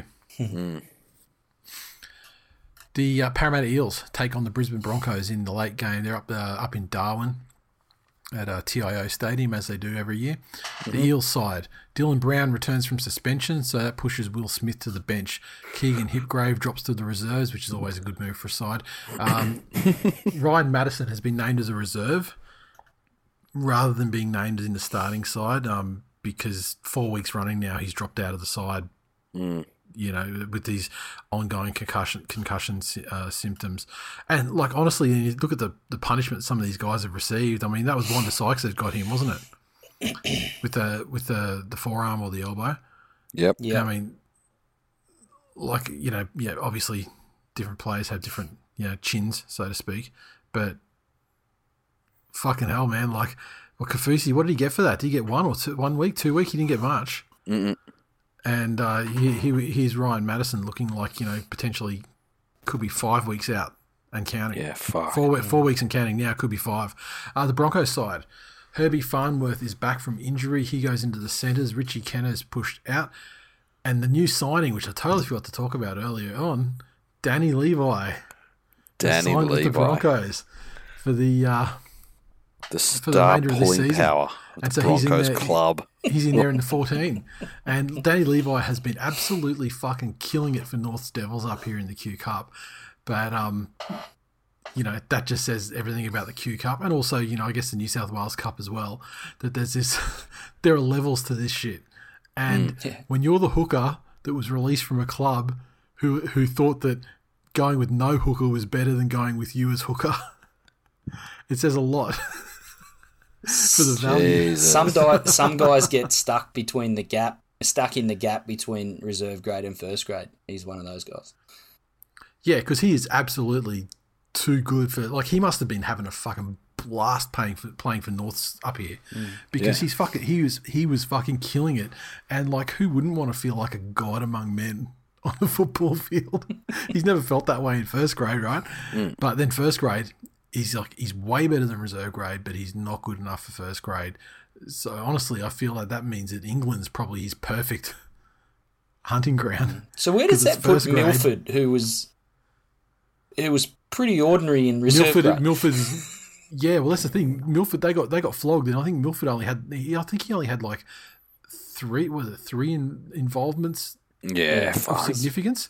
Speaker 2: The Parramatta Eels take on the Brisbane Broncos in the late game. They're up in Darwin at TIO Stadium, as they do every year. The Eels side, Dylan Brown returns from suspension, so that pushes Will Smith to the bench. Keegan Hipgrave drops to the reserves, which is always a good move for a side. Ryan Madison has been named as a reserve rather than being named in the starting side, because 4 weeks running now he's dropped out of the side. With these ongoing concussion symptoms. And, honestly, you look at the punishment some of these guys have received. I mean, that was Wanda Sykes that got him, wasn't it? with the forearm or the elbow.
Speaker 3: Yep.
Speaker 2: I mean, obviously different players have different, chins, so to speak. But fucking hell, man. Kaufusi, what did he get for that? Did he get 1 week, 2 weeks? He didn't get much. And here's Ryan Madison looking like, potentially could be 5 weeks out and counting.
Speaker 3: Yeah, fuck.
Speaker 2: 4 weeks and counting now, could be 5. The Broncos side, Herbie Farnworth is back from injury. He goes into the centres. Richie Kenner's pushed out. And the new signing, which I totally forgot to talk about earlier on, Danny Levi.
Speaker 3: Danny
Speaker 2: signed
Speaker 3: Levi.
Speaker 2: with the Broncos for the
Speaker 3: star
Speaker 2: remainder of this
Speaker 3: pulling
Speaker 2: season.
Speaker 3: power of the Broncos club.
Speaker 2: He's in there in the 14. And Danny Levi has been absolutely fucking killing it for North's Devils up here in the Q Cup. But, that just says everything about the Q Cup. And also, I guess the New South Wales Cup as well, that there's there are levels to this shit. And when you're the hooker that was released from a club who thought that going with no hooker was better than going with you as hooker, it says a lot. For the value.
Speaker 4: Some guys get stuck in the gap between reserve grade and first grade. He's one of those guys.
Speaker 2: Yeah, because he is absolutely too good for. He must have been having a fucking blast playing for Norths up here, because he was fucking killing it, and who wouldn't want to feel like a god among men on the football field? He's never felt that way in first grade, right? But then first grade. He's way better than reserve grade, but he's not good enough for first grade. So honestly, I feel like that means that England's probably his perfect hunting ground.
Speaker 4: So where does that put Milford, who was pretty ordinary in reserve grade?
Speaker 2: Milford's, yeah. Well, that's the thing. Milford, they got flogged, and I think Milford only had 3 involvements
Speaker 3: Yeah,
Speaker 2: of
Speaker 3: fine.
Speaker 2: significance.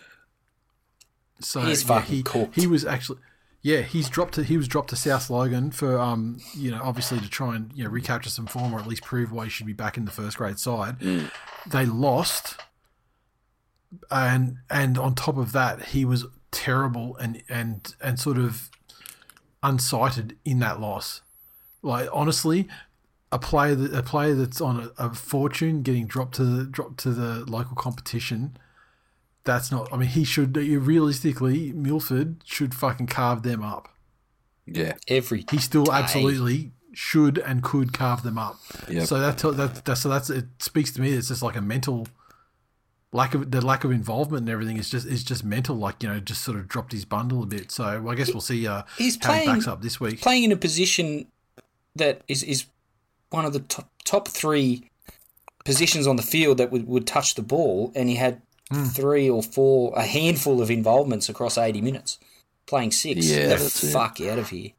Speaker 2: So
Speaker 4: He's fucking cooked.
Speaker 2: he was actually. Yeah, he was dropped to South Logan for obviously to try and recapture some form or at least prove why he should be back in the first grade side. They lost, and on top of that, he was terrible and sort of unsighted in that loss. Like honestly, a player that's on a fortune getting dropped to the local competition. That's not. I mean, realistically, Milford should fucking carve them up.
Speaker 3: Yeah,
Speaker 2: He still absolutely should and could carve them up.
Speaker 3: Yep.
Speaker 2: So it speaks to me. It's just like a mental lack of involvement and everything is just mental. Like just sort of dropped his bundle a bit. So I guess we'll see.
Speaker 4: He's
Speaker 2: how he backs up this week.
Speaker 4: Playing in a position that is one of the top 3 positions on the field that would touch the ball, and he had 3 or 4, a handful of involvements across 80 minutes, playing 6.
Speaker 3: Yeah,
Speaker 4: Get the
Speaker 3: that's
Speaker 4: fuck out of here.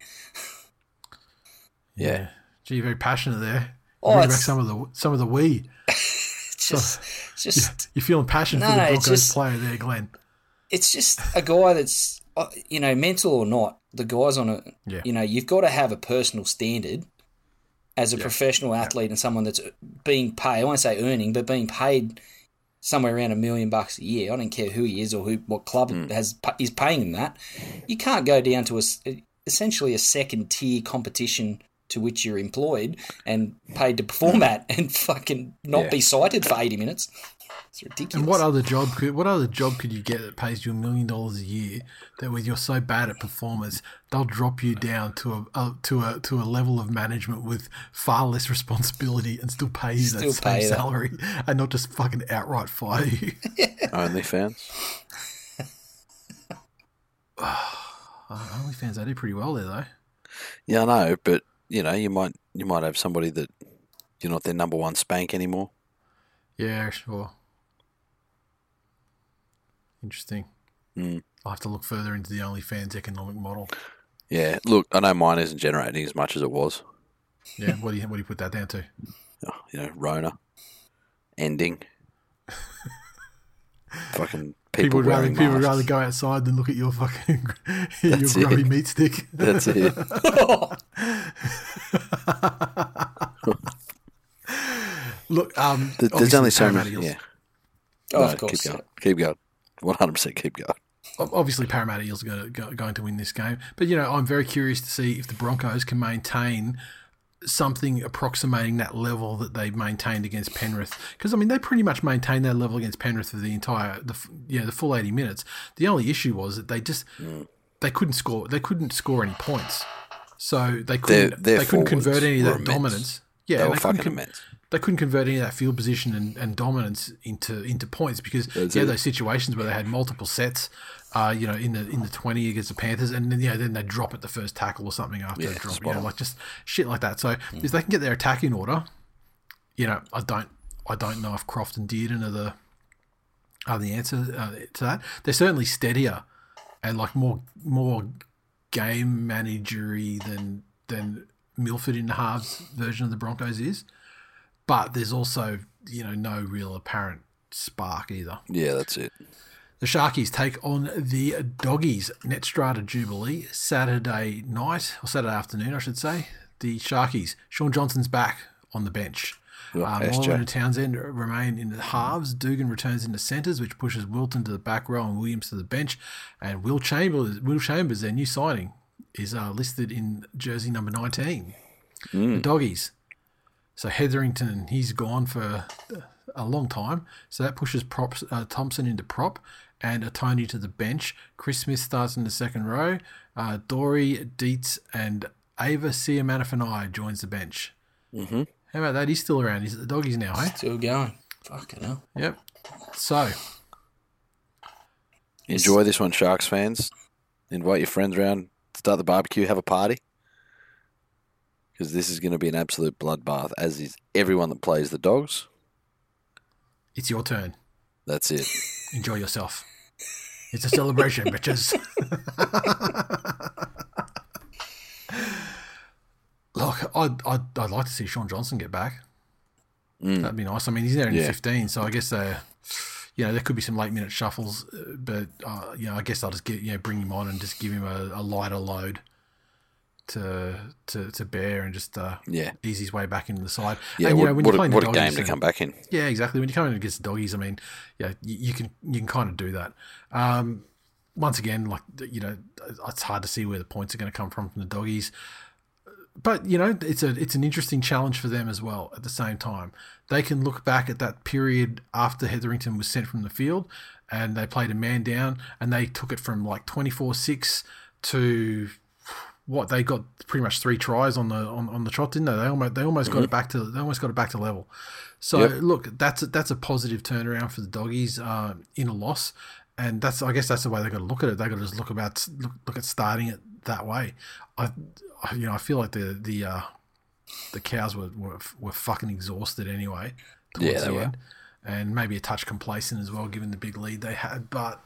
Speaker 2: Yeah. Gee, you're very passionate there.
Speaker 4: Oh,
Speaker 2: Bring back some of the we. You're feeling passion for the Broncos player there, Glenn.
Speaker 4: It's just a guy that's mental or not. The guy's on you've got to have a personal standard as a professional athlete and someone that's being paid. I won't say earning, but being paid somewhere around $1 million a year. I don't care who he is or what club is paying him that. You can't go down to essentially a second tier competition to which you're employed and paid to perform at and fucking not be cited for 80 minutes. It's ridiculous.
Speaker 2: And what other job could you get that pays you $1 million a year that when you're so bad at performance, they'll drop you down to a level of management with far less responsibility and still pay you that same salary and not just fucking outright fire you.
Speaker 3: OnlyFans.
Speaker 2: OnlyFans, they do pretty well there though.
Speaker 3: Yeah, I know, but you might have somebody that you're not their number one spank anymore.
Speaker 2: Yeah, sure. Interesting. I'll have to look further into the OnlyFans economic model.
Speaker 3: Yeah, look, I know mine isn't generating as much as it was.
Speaker 2: Yeah, what do you put that down to?
Speaker 3: Rona ending. Fucking people
Speaker 2: would rather go outside than look at your fucking your grubby meat stick.
Speaker 3: That's it.
Speaker 2: Look,
Speaker 3: there's only so many. Yeah.
Speaker 4: Of course.
Speaker 3: Keep going. 100% keep going.
Speaker 2: Obviously, Parramatta Eels are going to win this game. But, I'm very curious to see if the Broncos can maintain something approximating that level that they maintained against Penrith. Because, they pretty much maintained that level against Penrith for the full 80 minutes. The only issue was that they couldn't score. They couldn't score any points. So they couldn't convert any of that dominance. Yeah,
Speaker 3: they were fucking immense.
Speaker 2: They couldn't convert any of that field position and dominance into points because those situations where they had multiple sets, in the 20 against the Panthers, and then they drop at the first tackle or something after a drop, just shit like that. So if they can get their attack in order, I don't know if Croft and Dearden are the answer to that. They're certainly steadier and like more game managery than Milford in the halves version of the Broncos is. But there's also, no real apparent spark either.
Speaker 3: Yeah, that's it.
Speaker 2: The Sharkies take on the Doggies. Netstrata Jubilee, Saturday afternoon, I should say. The Sharkies, Sean Johnson's back on the bench. Moreland and Townsend remain in the halves. Dugan returns into centres, which pushes Wilton to the back row and Williams to the bench. And Will Chambers, their new signing, is listed in jersey number 19. The Doggies. So Hetherington, he's gone for a long time. So that pushes Thompson into prop and Atoni to the bench. Chris Smith starts in the second row. Dory, Dietz and Ava Siamanafanai joins the bench.
Speaker 3: Mm-hmm.
Speaker 2: How about that? He's still around. He's at the Doggies now, eh?
Speaker 4: Still going. Fucking hell.
Speaker 2: Yep. So.
Speaker 3: Enjoy this one, Sharks fans. Invite your friends around. Start the barbecue. Have a party. Because this is going to be an absolute bloodbath, as is everyone that plays the Dogs.
Speaker 2: It's your turn.
Speaker 3: That's it.
Speaker 2: Enjoy yourself. It's a celebration, bitches. Look, I'd like to see Sean Johnson get back. That'd be nice. He's there in 15, so I guess there could be some late minute shuffles, but I guess I'll just bring him on and just give him a lighter load to bear and just ease his way back into the side.
Speaker 3: Yeah,
Speaker 2: and,
Speaker 3: what a game to come back in.
Speaker 2: Yeah, exactly. When you come in against the Doggies, I mean, you can kind of do that. Once again, it's hard to see where the points are going to come from the Doggies. But, it's an interesting challenge for them as well at the same time. They can look back at that period after Hetherington was sent from the field and they played a man down and they took it from 24-6 to what they got pretty much 3 tries on the trot, didn't they? They almost got it back to level. So look, that's a positive turnaround for the Doggies in a loss. And I guess that's the way they got to look at it. They got to just look at starting it that way. I feel like the Cows were fucking exhausted anyway towards the end, and maybe a touch complacent as well, given the big lead they had. But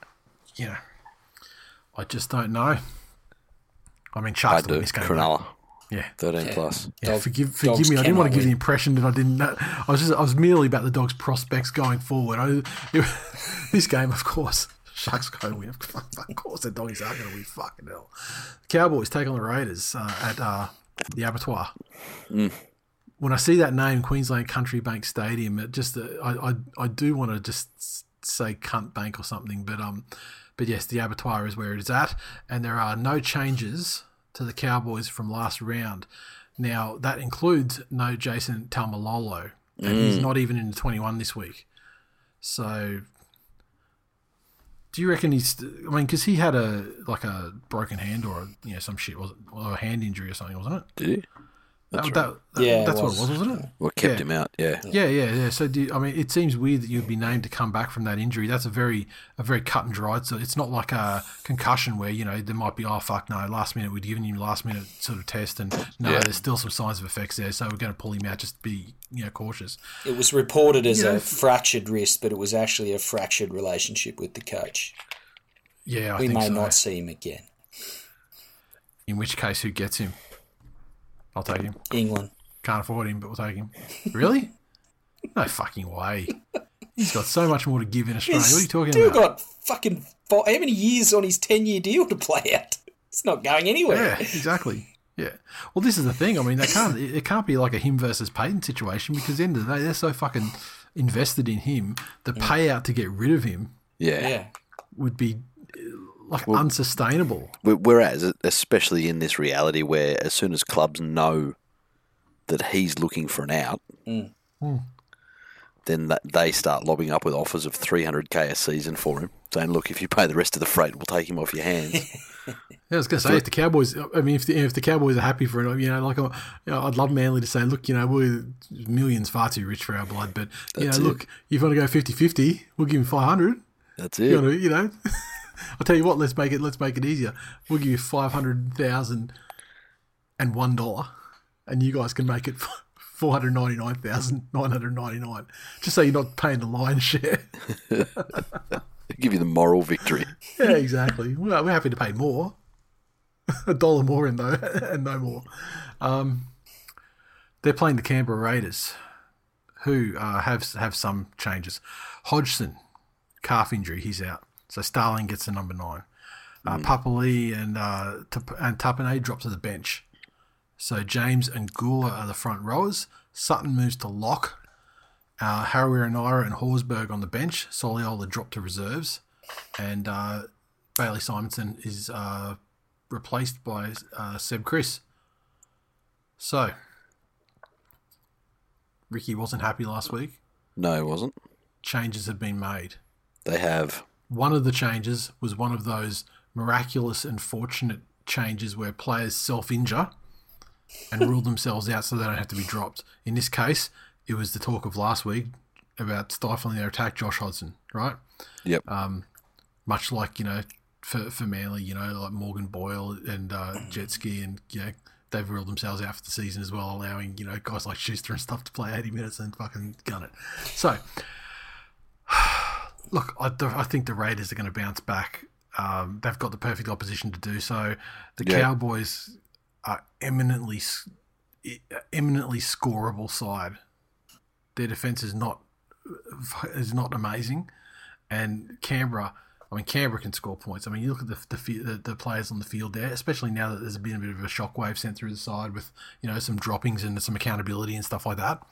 Speaker 2: I just don't know. I mean, Sharks to win this game.
Speaker 3: Cronulla.
Speaker 2: Yeah,
Speaker 3: 13 plus.
Speaker 2: Yeah, forgive me. I didn't want to give the impression that I didn't know. I was merely about the Dogs' prospects going forward. This game, of course. Sharks go win. Of course, the Doggies are going to win. Fucking hell. Cowboys take on the Raiders at the Abattoir. When I see that name, Queensland Country Bank Stadium, it just I do want to just say Cunt Bank or something, but yes, the Abattoir is where it is at, and there are no changes to the Cowboys from last round. Now that includes no Jason Taumalolo, and he's not even in the 21 this week. So. Do you reckon because he had a broken hand or some shit, or a hand injury or something, wasn't it?
Speaker 3: Did he?
Speaker 2: That's what it was, wasn't it?
Speaker 3: What kept him out? Yeah.
Speaker 2: So it seems weird that you'd be named to come back from that injury. That's a very cut and dried. So it's not like a concussion where there might be last minute we'd given you last minute sort of test and there's still some signs of effects there. So we're going to pull him out. Just be cautious.
Speaker 4: It was reported as a fractured wrist, but it was actually a fractured relationship with the coach.
Speaker 2: Yeah,
Speaker 4: we may not see him again.
Speaker 2: In which case, who gets him? I'll take him.
Speaker 4: England.
Speaker 2: Can't afford him, but we'll take him. Really? No fucking way. He's got so much more to give in Australia. What are you talking about?
Speaker 4: He's still got fucking how many years on his 10-year deal to play out? It's not going anywhere.
Speaker 2: Yeah, exactly. Yeah. Well, this is the thing. I mean, it can't be like a him versus Payton situation because at the end of the day, they're so fucking invested in him. The payout to get rid of him would be unsustainable.
Speaker 3: Whereas, especially in this reality where as soon as clubs know that he's looking for an out, then they start lobbing up with offers of $300K a season for him, saying, look, if you pay the rest of the freight, we'll take him off your hands.
Speaker 2: Yeah, I was going to say, if the Cowboys, if the Cowboys are happy for it, I'd love Manly to say, look, we're millions far too rich for our blood, but, look, if you want to go 50-50, we'll give him 500.
Speaker 3: That's it.
Speaker 2: I'll tell you what, let's make it easier. We'll give you $500,001 and you guys can make it $499,999. Just so you're not paying the lion's share.
Speaker 3: Give you the moral victory.
Speaker 2: Yeah, exactly. We're happy to pay more. $1 more and no more. They're playing the Canberra Raiders, who have some changes. Hodgson, calf injury, he's out. So Starling gets the number 9. Papali and Tapane drop to the bench. So James and Gula are the front rowers. Sutton moves to lock. Harawira-Naera and Horsburgh on the bench. Soliola dropped to reserves. And Bailey Simonson is replaced by Seb Chris. So, Ricky wasn't happy last week.
Speaker 3: No, he wasn't.
Speaker 2: Changes have been made.
Speaker 3: They have.
Speaker 2: One of the changes was one of those miraculous and fortunate changes where players self-injure and rule themselves out so they don't have to be dropped. In this case, it was the talk of last week about stifling their attack, Josh Hodgson, right?
Speaker 3: Yep.
Speaker 2: Much like, for Manly, like Morgan Boyle and Jetski and, they've ruled themselves out for the season as well, allowing, guys like Schuster and stuff to play 80 minutes and fucking gun it. So, look, I think the Raiders are going to bounce back. They've got the perfect opposition to do so. The Cowboys are eminently scoreable side. Their defense is not amazing, And Canberra can score points. I mean, you look at the players on the field there, especially now that there's been a bit of a shockwave sent through the side with, some droppings and some accountability and stuff like that.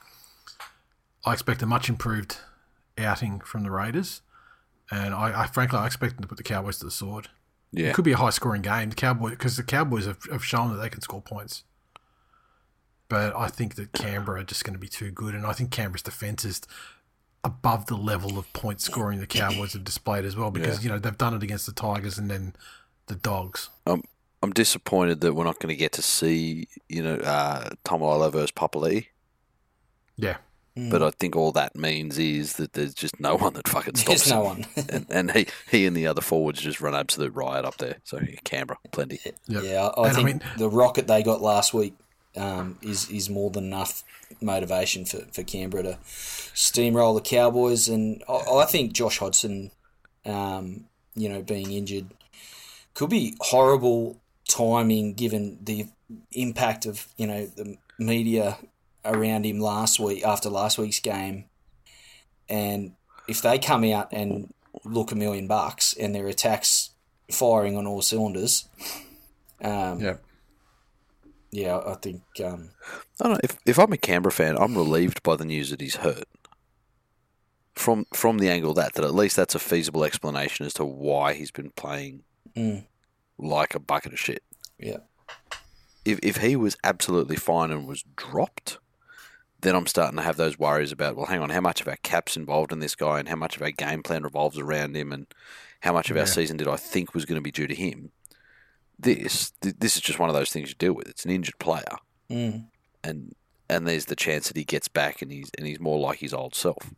Speaker 2: I expect a much improved outing from the Raiders, and I frankly expect them to put the Cowboys to the sword.
Speaker 3: Yeah.
Speaker 2: It could be a high-scoring game, because the Cowboys have shown that they can score points. But I think that Canberra are just going to be too good, and I think Canberra's defence is above the level of point scoring the Cowboys have displayed as well, because they've done it against the Tigers and then the Dogs.
Speaker 3: I'm disappointed that we're not going to get to see Tamalolo versus Papali'i.
Speaker 2: Yeah.
Speaker 3: But I think all that means is that there's just no one that fucking stops
Speaker 4: There's no
Speaker 3: him.
Speaker 4: one.
Speaker 3: and he and the other forwards just run absolute riot up there. So Canberra, plenty.
Speaker 2: Yep.
Speaker 4: Yeah, I think the rocket they got last week is more than enough motivation for Canberra to steamroll the Cowboys. And I think Josh Hodgson, being injured, could be horrible timing given the impact of the media around him after last week's game. And if they come out and look $1 million and their attack's firing on all cylinders, I think. I don't
Speaker 3: know, if I'm a Canberra fan, I'm relieved by the news that he's hurt. From the angle that at least that's a feasible explanation as to why he's been playing like a bucket of shit.
Speaker 4: Yeah.
Speaker 3: If he was absolutely fine and was dropped, then I'm starting to have those worries about, well, hang on, how much of our cap's involved in this guy and how much of our game plan revolves around him and how much of our season did I think was going to be due to him? This is just one of those things you deal with. It's an injured player. And there's the chance that he gets back and he's more like his old self.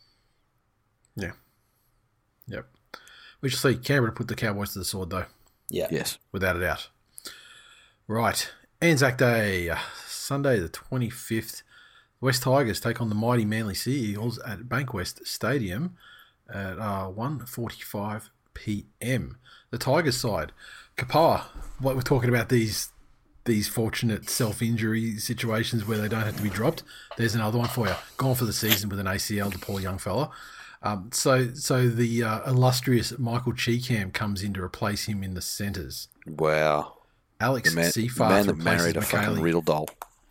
Speaker 2: Yeah. Yep. We shall see. Canberra put the Cowboys to the sword, though.
Speaker 4: Yeah.
Speaker 3: Yes.
Speaker 2: Without a doubt. Right. Anzac Day, Sunday the 25th. West Tigers take on the mighty Manly Sea Eagles at Bankwest Stadium at 1:45 p.m. The Tigers side. Kapaa, what we're talking about, these fortunate self-injury situations where they don't have to be dropped. There's another one for you. Gone for the season with an ACL, the poor young fella. So the illustrious Michael Cheekham comes in to replace him in the centres.
Speaker 3: Wow.
Speaker 2: Alex Seyfarth
Speaker 3: man that
Speaker 2: replaces
Speaker 3: married a fucking riddle doll.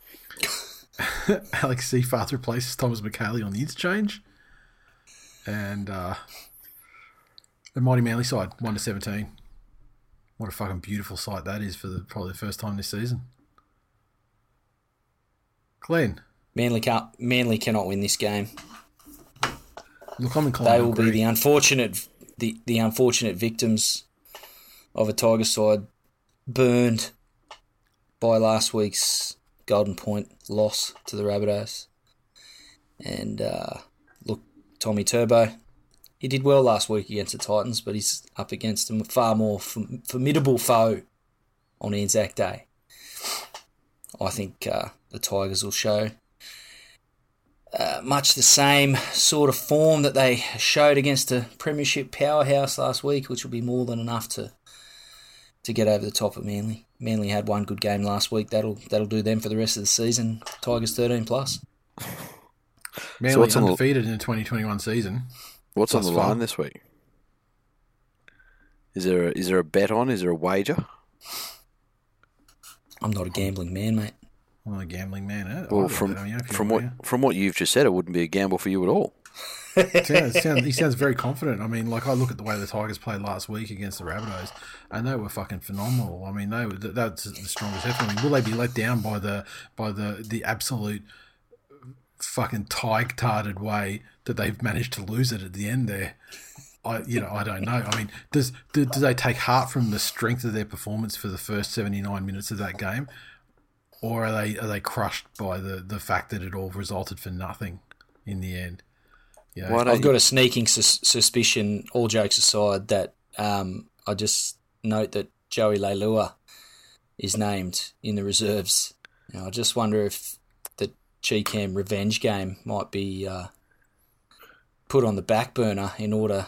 Speaker 2: Alex Seyfarth replaces Thomas McHaley on the interchange. And the mighty Manly side, 1-17. What a fucking beautiful sight that is for probably the first time this season. Glenn.
Speaker 4: Manly cannot win this game.
Speaker 2: Look, I'm inclined
Speaker 4: They will be the unfortunate victims of a Tiger side burned by last week's Golden Point loss to the Rabbitohs. And look, Tommy Turbo, he did well last week against the Titans, but he's up against a far more formidable foe on Anzac Day. I think the Tigers will show much the same sort of form that they showed against a premiership powerhouse last week, which will be more than enough to get over the top of Manly. Manly had one good game last week. That'll do them for the rest of the season. Tigers 13+.
Speaker 2: Manly undefeated in the 2021 season.
Speaker 3: What's on the line this week? Is there a bet on? Is there a wager?
Speaker 4: I'm not a gambling man, mate.
Speaker 2: I'm not a gambling man, eh?
Speaker 3: Well, from what you've just said, it wouldn't be a gamble for you at all.
Speaker 2: He sounds very confident. I mean, like, I look at the way the Tigers played last week against the Rabbitohs, and they were fucking phenomenal. I mean, that's the strongest effort. I mean, will they be let down by the absolute fucking tarded way that they've managed to lose it at the end there? I don't know. I mean, do they take heart from the strength of their performance for the first 79 minutes of that game, or are they crushed by the fact that it all resulted for nothing in the end? You know,
Speaker 4: I've got a sneaking suspicion, all jokes aside, that I just note that Joey Leilua is named in the reserves. I just wonder if the Cheekham revenge game might be put on the back burner in order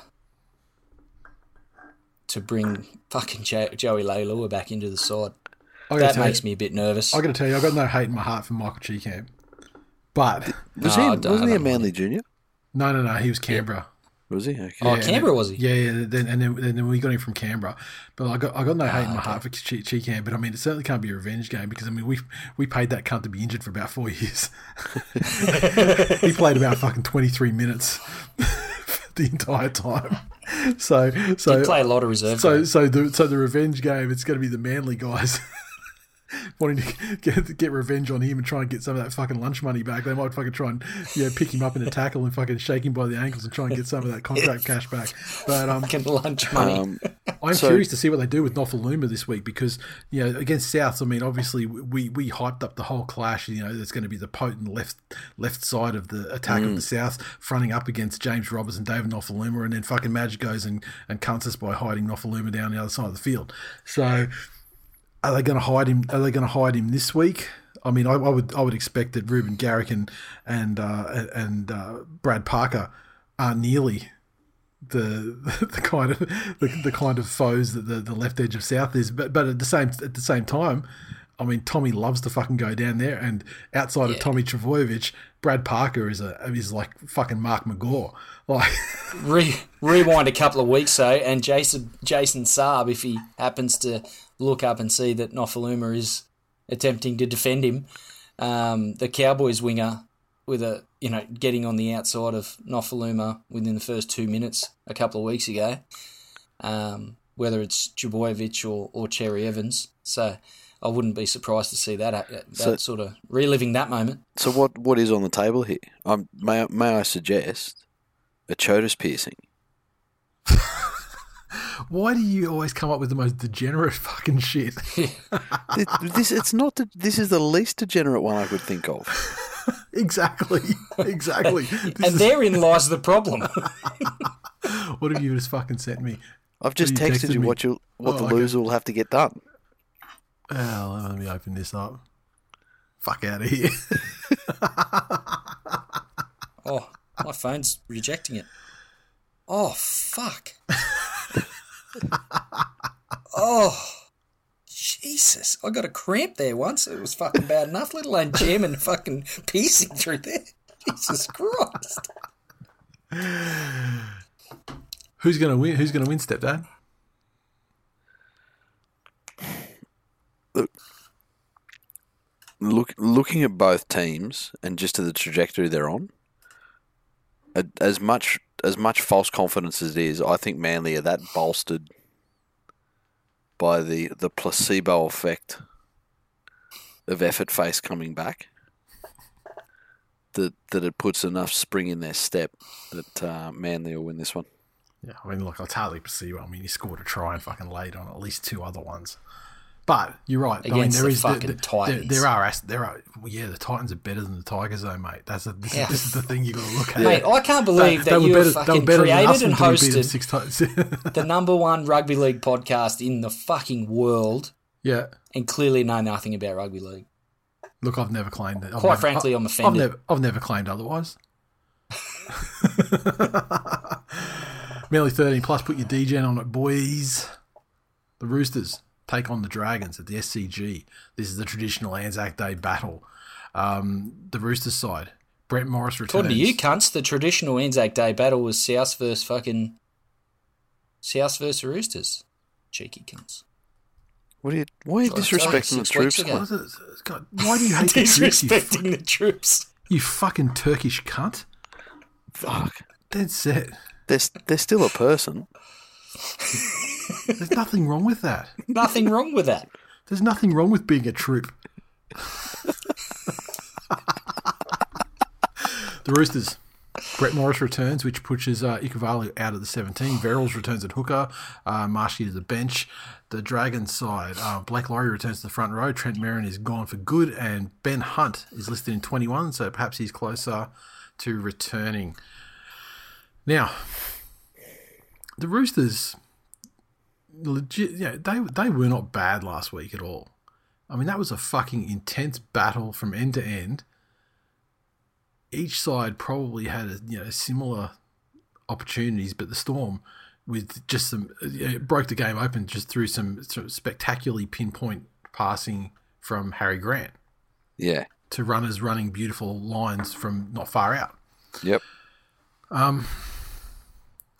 Speaker 4: to bring fucking Joey Leilua back into the side. That makes me a bit nervous.
Speaker 2: I got to tell you, I've got no hate in my heart for Michael Cheekham, but
Speaker 3: wasn't he a Manly junior?
Speaker 2: No. He was Canberra
Speaker 3: Was he? Okay.
Speaker 4: Oh, Canberra, was he?
Speaker 2: Yeah. Then we got him from Canberra. But I got no hate in my heart for Cheekham. But I mean, it certainly can't be a revenge game because I mean we paid that cunt to be injured for about 4 years. He played about fucking 23 minutes the entire time. So
Speaker 4: Did play a lot of reserve.
Speaker 2: So the revenge game, it's going to be the Manly guys. Wanting to get revenge on him and try and get some of that fucking lunch money back. They might fucking try and pick him up in a tackle and fucking shake him by the ankles and try and get some of that contract cash back. But
Speaker 4: fucking lunch money.
Speaker 2: I'm curious to see what they do with Nofaluma this week because against Souths, I mean, obviously we hyped up the whole clash. There's going to be the potent left side of the attack of the Souths fronting up against James Roberts and David Nofaluma, and then fucking Magic goes and cunts us by hiding Nofaluma down the other side of the field. So. Are they going to hide him? Are they going to hide him this week? I mean, I would expect that Ruben Garrick and Brad Parker aren't nearly the kind of foes that the left edge of South is. But at the same time, I mean, Tommy loves to fucking go down there. And outside of Tommy Trbojevic, Brad Parker is like fucking Mark McGaw. Like
Speaker 4: rewind a couple of weeks and Jason Saab, if he happens to look up and see that Nofaluma is attempting to defend him, the Cowboys winger with getting on the outside of Nofaluma within the first 2 minutes a couple of weeks ago, whether it's Trbojevic or Cherry Evans. So I wouldn't be surprised to see that sort of reliving that moment.
Speaker 3: So what is on the table here? May I suggest a Chotis piercing?
Speaker 2: Why do you always come up with the most degenerate fucking shit?
Speaker 3: This is the least degenerate one I could think of.
Speaker 2: Exactly.
Speaker 4: And therein lies the problem.
Speaker 2: What have you just fucking sent me?
Speaker 3: I've just texted you what the loser will have to get done.
Speaker 2: Oh, let me open this up. Fuck out of here.
Speaker 4: Oh, my phone's rejecting it. Oh, fuck. Oh, Jesus. I got a cramp there once. It was fucking bad enough, let alone jamming fucking piercing through there. Jesus Christ.
Speaker 2: Who's going to win? Who's going to win, Stepdad?
Speaker 3: Looking at both teams and just to the trajectory they're on, as much false confidence as it is, I think Manly are that bolstered by the placebo effect of effort face coming back that it puts enough spring in their step that Manly will win this one.
Speaker 2: Yeah, I mean, look, it's hardly placebo. I mean, he scored a try and fucking laid on at least two other ones. But you're right.
Speaker 4: Against
Speaker 2: I mean,
Speaker 4: Titans.
Speaker 2: There are. The Titans are better than the Tigers, though, mate. This is the thing you got to look at.
Speaker 4: Mate, I can't believe that you have fucking created and hosted the number one rugby league podcast in the fucking world.
Speaker 2: Yeah,
Speaker 4: and clearly know nothing about rugby league.
Speaker 2: Look, I've never claimed that.
Speaker 4: Quite frankly, I'm offended.
Speaker 2: I've never claimed otherwise. Merely 13 plus. Put your DGen on it, boys. The Roosters take on the Dragons at the SCG. This is the traditional Anzac Day battle. The Roosters side, Brent Morris returns.
Speaker 4: According to you cunts, the traditional Anzac Day battle was South versus Roosters. Cheeky cunts.
Speaker 3: Why are you disrespecting the troops?
Speaker 2: God, why do you hate the troops?
Speaker 4: Disrespecting the troops.
Speaker 2: You fucking Turkish cunt.
Speaker 3: Fuck.
Speaker 2: That's it.
Speaker 3: They're still a person.
Speaker 2: There's nothing wrong with that.
Speaker 4: Nothing wrong with that.
Speaker 2: There's nothing wrong with being a troop. The Roosters. Brett Morris returns, which pushes Ikuvalu out of the 17. Verrills returns at hooker. Marshy to the bench. The Dragons side. Blake Laurie returns to the front row. Trent Merrin is gone for good. And Ben Hunt is listed in 21, so perhaps he's closer to returning. Now, the Roosters, legit, they were not bad last week at all. I mean, that was a fucking intense battle from end to end. Each side probably had similar opportunities, but the Storm, with just some, broke the game open just through some sort of spectacularly pinpoint passing from Harry Grant.
Speaker 3: Yeah.
Speaker 2: To runners running beautiful lines from not far out.
Speaker 3: Yep.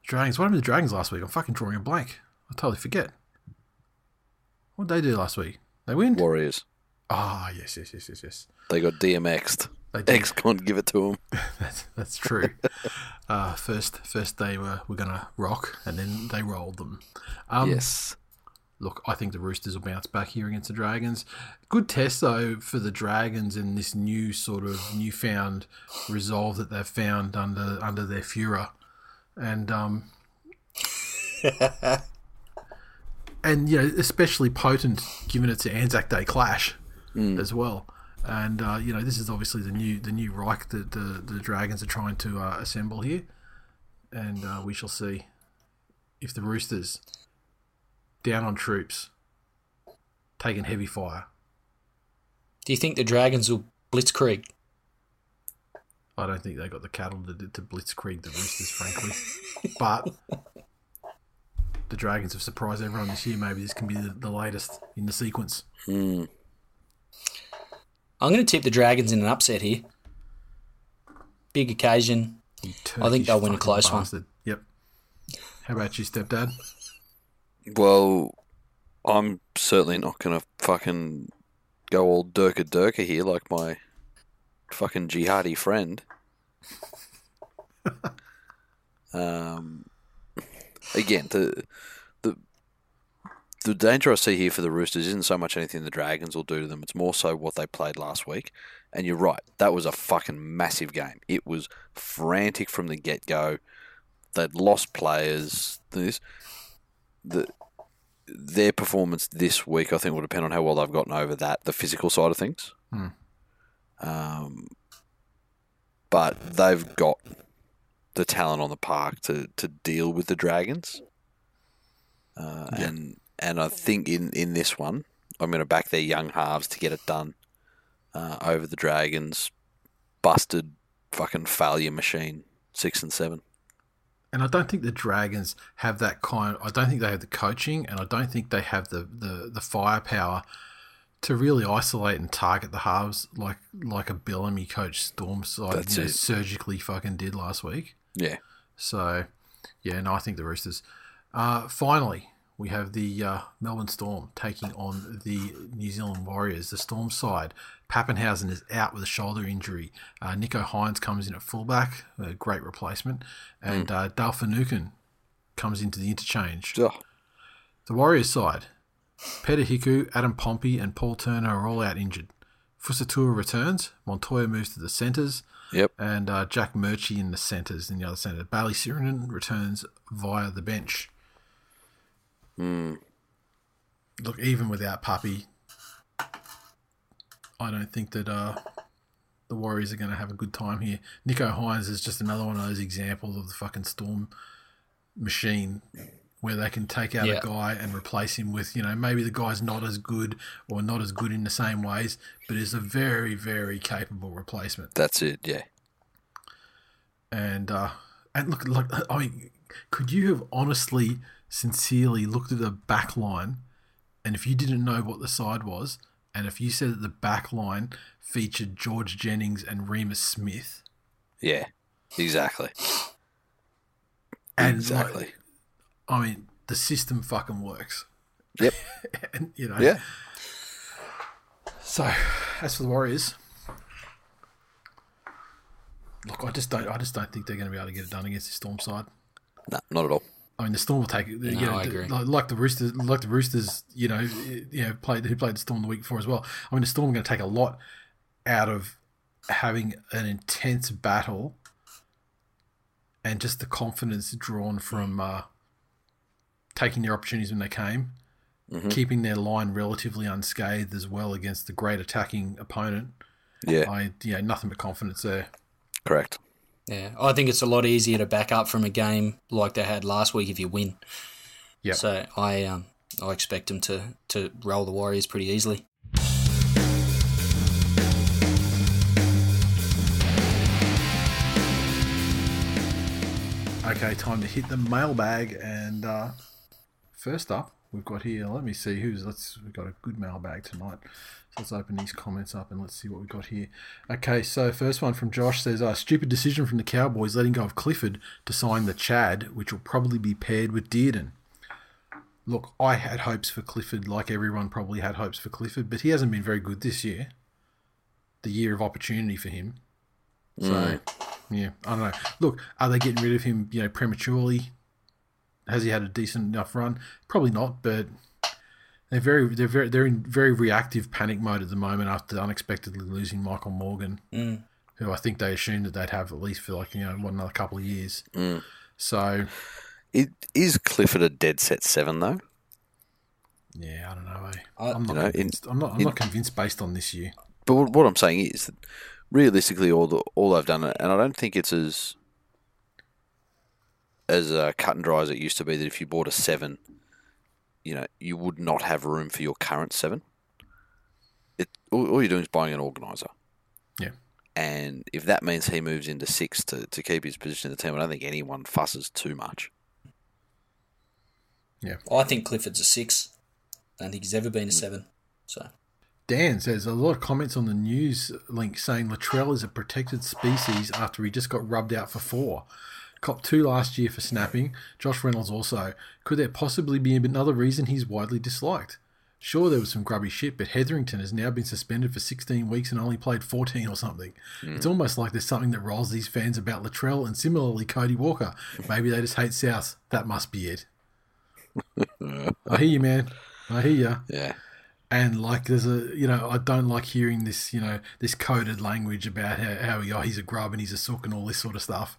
Speaker 2: Dragons. What happened to the Dragons last week? I'm fucking drawing a blank. I totally forget. What did they do last week? They win?
Speaker 3: Warriors.
Speaker 2: Ah, yes.
Speaker 3: They got DMX'd.
Speaker 2: They did.
Speaker 3: X can't give it to them.
Speaker 2: That's true. First they were going to rock, and then they rolled them.
Speaker 3: Yes.
Speaker 2: Look, I think the Roosters will bounce back here against the Dragons. Good test, though, for the Dragons in this new sort of newfound resolve that they've found under their Führer. And and especially potent given it's an Anzac Day clash as well. And this is obviously the new Reich that the Dragons are trying to assemble here. And we shall see if the Roosters, down on troops, taking heavy fire.
Speaker 4: Do you think the Dragons will blitzkrieg?
Speaker 2: I don't think they got the cattle to blitzkrieg the Roosters, frankly. But the Dragons have surprised everyone this year. Maybe this can be the latest in the sequence.
Speaker 4: I'm going to tip the Dragons in an upset here. Big occasion. I think they'll win a close
Speaker 2: bastard.
Speaker 4: one.
Speaker 2: Yep. How about you, stepdad?
Speaker 3: Well, I'm certainly not going to fucking go all Durka here like my fucking jihadi friend. Again, the danger I see here for the Roosters isn't so much anything the Dragons will do to them. It's more so what they played last week. And you're right, that was a fucking massive game. It was frantic from the get-go. They'd lost players. Their performance this week, I think, will depend on how well they've gotten over that, the physical side of things. But they've got the talent on the park to deal with the Dragons. And I think in this one, I'm going to back their young halves to get it done over the Dragons. Busted fucking failure machine, 6 and 7.
Speaker 2: And I don't think the Dragons have that I don't think they have the coaching, and I don't think they have the firepower to really isolate and target the halves like a Bellamy coach Storm side surgically fucking did last week.
Speaker 3: Yeah.
Speaker 2: So, I think the Roosters. Finally, we have the Melbourne Storm taking on the New Zealand Warriors. The Storm side, Pappenhausen is out with a shoulder injury. Nico Hines comes in at fullback, a great replacement. And Dale Finucane comes into the interchange.
Speaker 3: Oh.
Speaker 2: The Warriors side, Peter Hiku, Adam Pompey and Paul Turner are all out injured. Fusatua returns. Montoya moves to the centres.
Speaker 3: Yep.
Speaker 2: And Jack Murchie in the centres in the other centre. Bailey Sirinen returns via the bench. Look, even without Puppy, I don't think that the Warriors are going to have a good time here. Nico Hines is just another one of those examples of the fucking Storm machine where they can take out a guy and replace him with, maybe the guy's not as good or not as good in the same ways, but is a very, very capable replacement.
Speaker 3: That's it, yeah.
Speaker 2: And look, I mean, could you have honestly, sincerely looked at the back line, and if you didn't know what the side was, and if you said that the back line featured George Jennings and Remus Smith?
Speaker 3: Yeah, exactly.
Speaker 2: And
Speaker 3: exactly.
Speaker 2: I mean, the system fucking works.
Speaker 3: Yep.
Speaker 2: And,
Speaker 3: Yeah.
Speaker 2: So, as for the Warriors, look, I just don't think they're going to be able to get it done against the Storm side.
Speaker 3: No, not at all.
Speaker 2: I mean, the Storm will take it.
Speaker 4: I agree.
Speaker 2: Like the Roosters, who played the Storm the week before as well. I mean, the Storm are going to take a lot out of having an intense battle and just the confidence drawn from taking their opportunities when they came, keeping their line relatively unscathed as well against the great attacking opponent.
Speaker 3: Yeah.
Speaker 2: Nothing but confidence there.
Speaker 3: Correct.
Speaker 4: Yeah, I think it's a lot easier to back up from a game like they had last week if you win.
Speaker 2: Yeah.
Speaker 4: So I expect them to roll the Warriors pretty easily.
Speaker 2: Okay, time to hit the mailbag, and first up, we've got here. Let me see we've got a good mailbag tonight. So let's open these comments up and let's see what we've got here. Okay, so first one from Josh says, stupid decision from the Cowboys letting go of Clifford to sign the Chad, which will probably be paired with Dearden. Look, I had hopes for Clifford, like everyone probably had hopes for Clifford, but he hasn't been very good this year. The year of opportunity for him. So, yeah, I don't know. Look, are they getting rid of him, prematurely? Has he had a decent enough run? Probably not, but they're in very reactive panic mode at the moment after unexpectedly losing Michael Morgan, who I think they assumed that they'd have at least for another couple of years. So,
Speaker 3: is Clifford a dead set 7 though?
Speaker 2: Yeah, I don't know. I'm not convinced. I'm not convinced based on this year.
Speaker 3: But what I'm saying is that realistically, all they've done, and I don't think it's as cut and dry as it used to be that if you bought a 7, you would not have room for your current 7. All you're doing is buying an organiser.
Speaker 2: Yeah.
Speaker 3: And if that means he moves into 6 to keep his position in the team, I don't think anyone fusses too much.
Speaker 2: Yeah.
Speaker 4: I think Clifford's a 6. I don't think he's ever been a 7. So
Speaker 2: Dan says a lot of comments on the news link saying Latrell is a protected species after he just got rubbed out for 4. Cop 2 last year for snapping. Josh Reynolds also. Could there possibly be another reason he's widely disliked? Sure, there was some grubby shit, but Hetherington has now been suspended for 16 weeks and only played 14 or something. It's almost like there's something that riles these fans about Latrell and similarly Cody Walker. Maybe they just hate South. That must be it. I hear you, man. I hear you.
Speaker 3: Yeah.
Speaker 2: And there's I don't like hearing this, this coded language about how he's a grub and he's a sook and all this sort of stuff.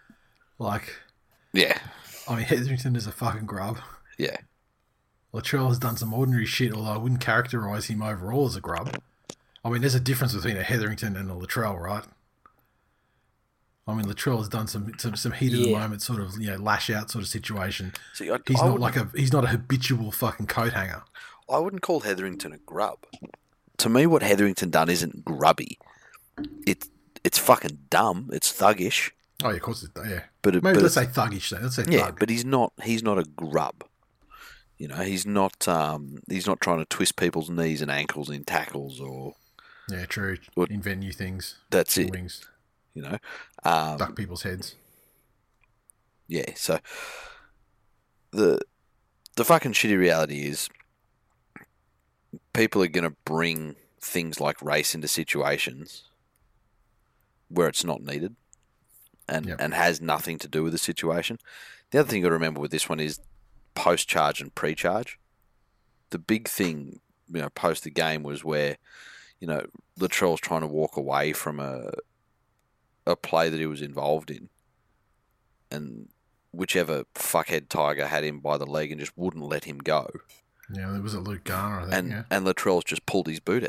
Speaker 3: Yeah.
Speaker 2: I mean, Hetherington is a fucking grub.
Speaker 3: Yeah.
Speaker 2: Latrell has done some ordinary shit, although I wouldn't characterise him overall as a grub. I mean, there's a difference between a Hetherington and a Latrell, right? I mean, Latrell has done some heat of the moment sort of, lash out sort of situation.
Speaker 3: See,
Speaker 2: he's not a habitual fucking coat hanger.
Speaker 3: I wouldn't call Hetherington a grub. To me, what Hetherington done isn't grubby. It's fucking dumb. It's thuggish.
Speaker 2: Oh, yeah, of course. Yeah.
Speaker 3: But
Speaker 2: let's say thuggish then. Let's say
Speaker 3: yeah,
Speaker 2: thug.
Speaker 3: but he's not a grub. He's not trying to twist people's knees and ankles in tackles or...
Speaker 2: Yeah, true. Invent new things.
Speaker 3: That's it.
Speaker 2: Wings.
Speaker 3: Duck
Speaker 2: people's heads.
Speaker 3: Yeah, so the fucking shitty reality is people are going to bring things like race into situations where it's not needed and has nothing to do with the situation. The other thing you've got to remember with this one is post-charge and pre-charge. The big thing, post the game was where, Latrell's trying to walk away from a play that he was involved in, and whichever fuckhead Tiger had him by the leg and just wouldn't let him go.
Speaker 2: Yeah, there was a Luke Garner, I think.
Speaker 3: And Latrell's just pulled his boot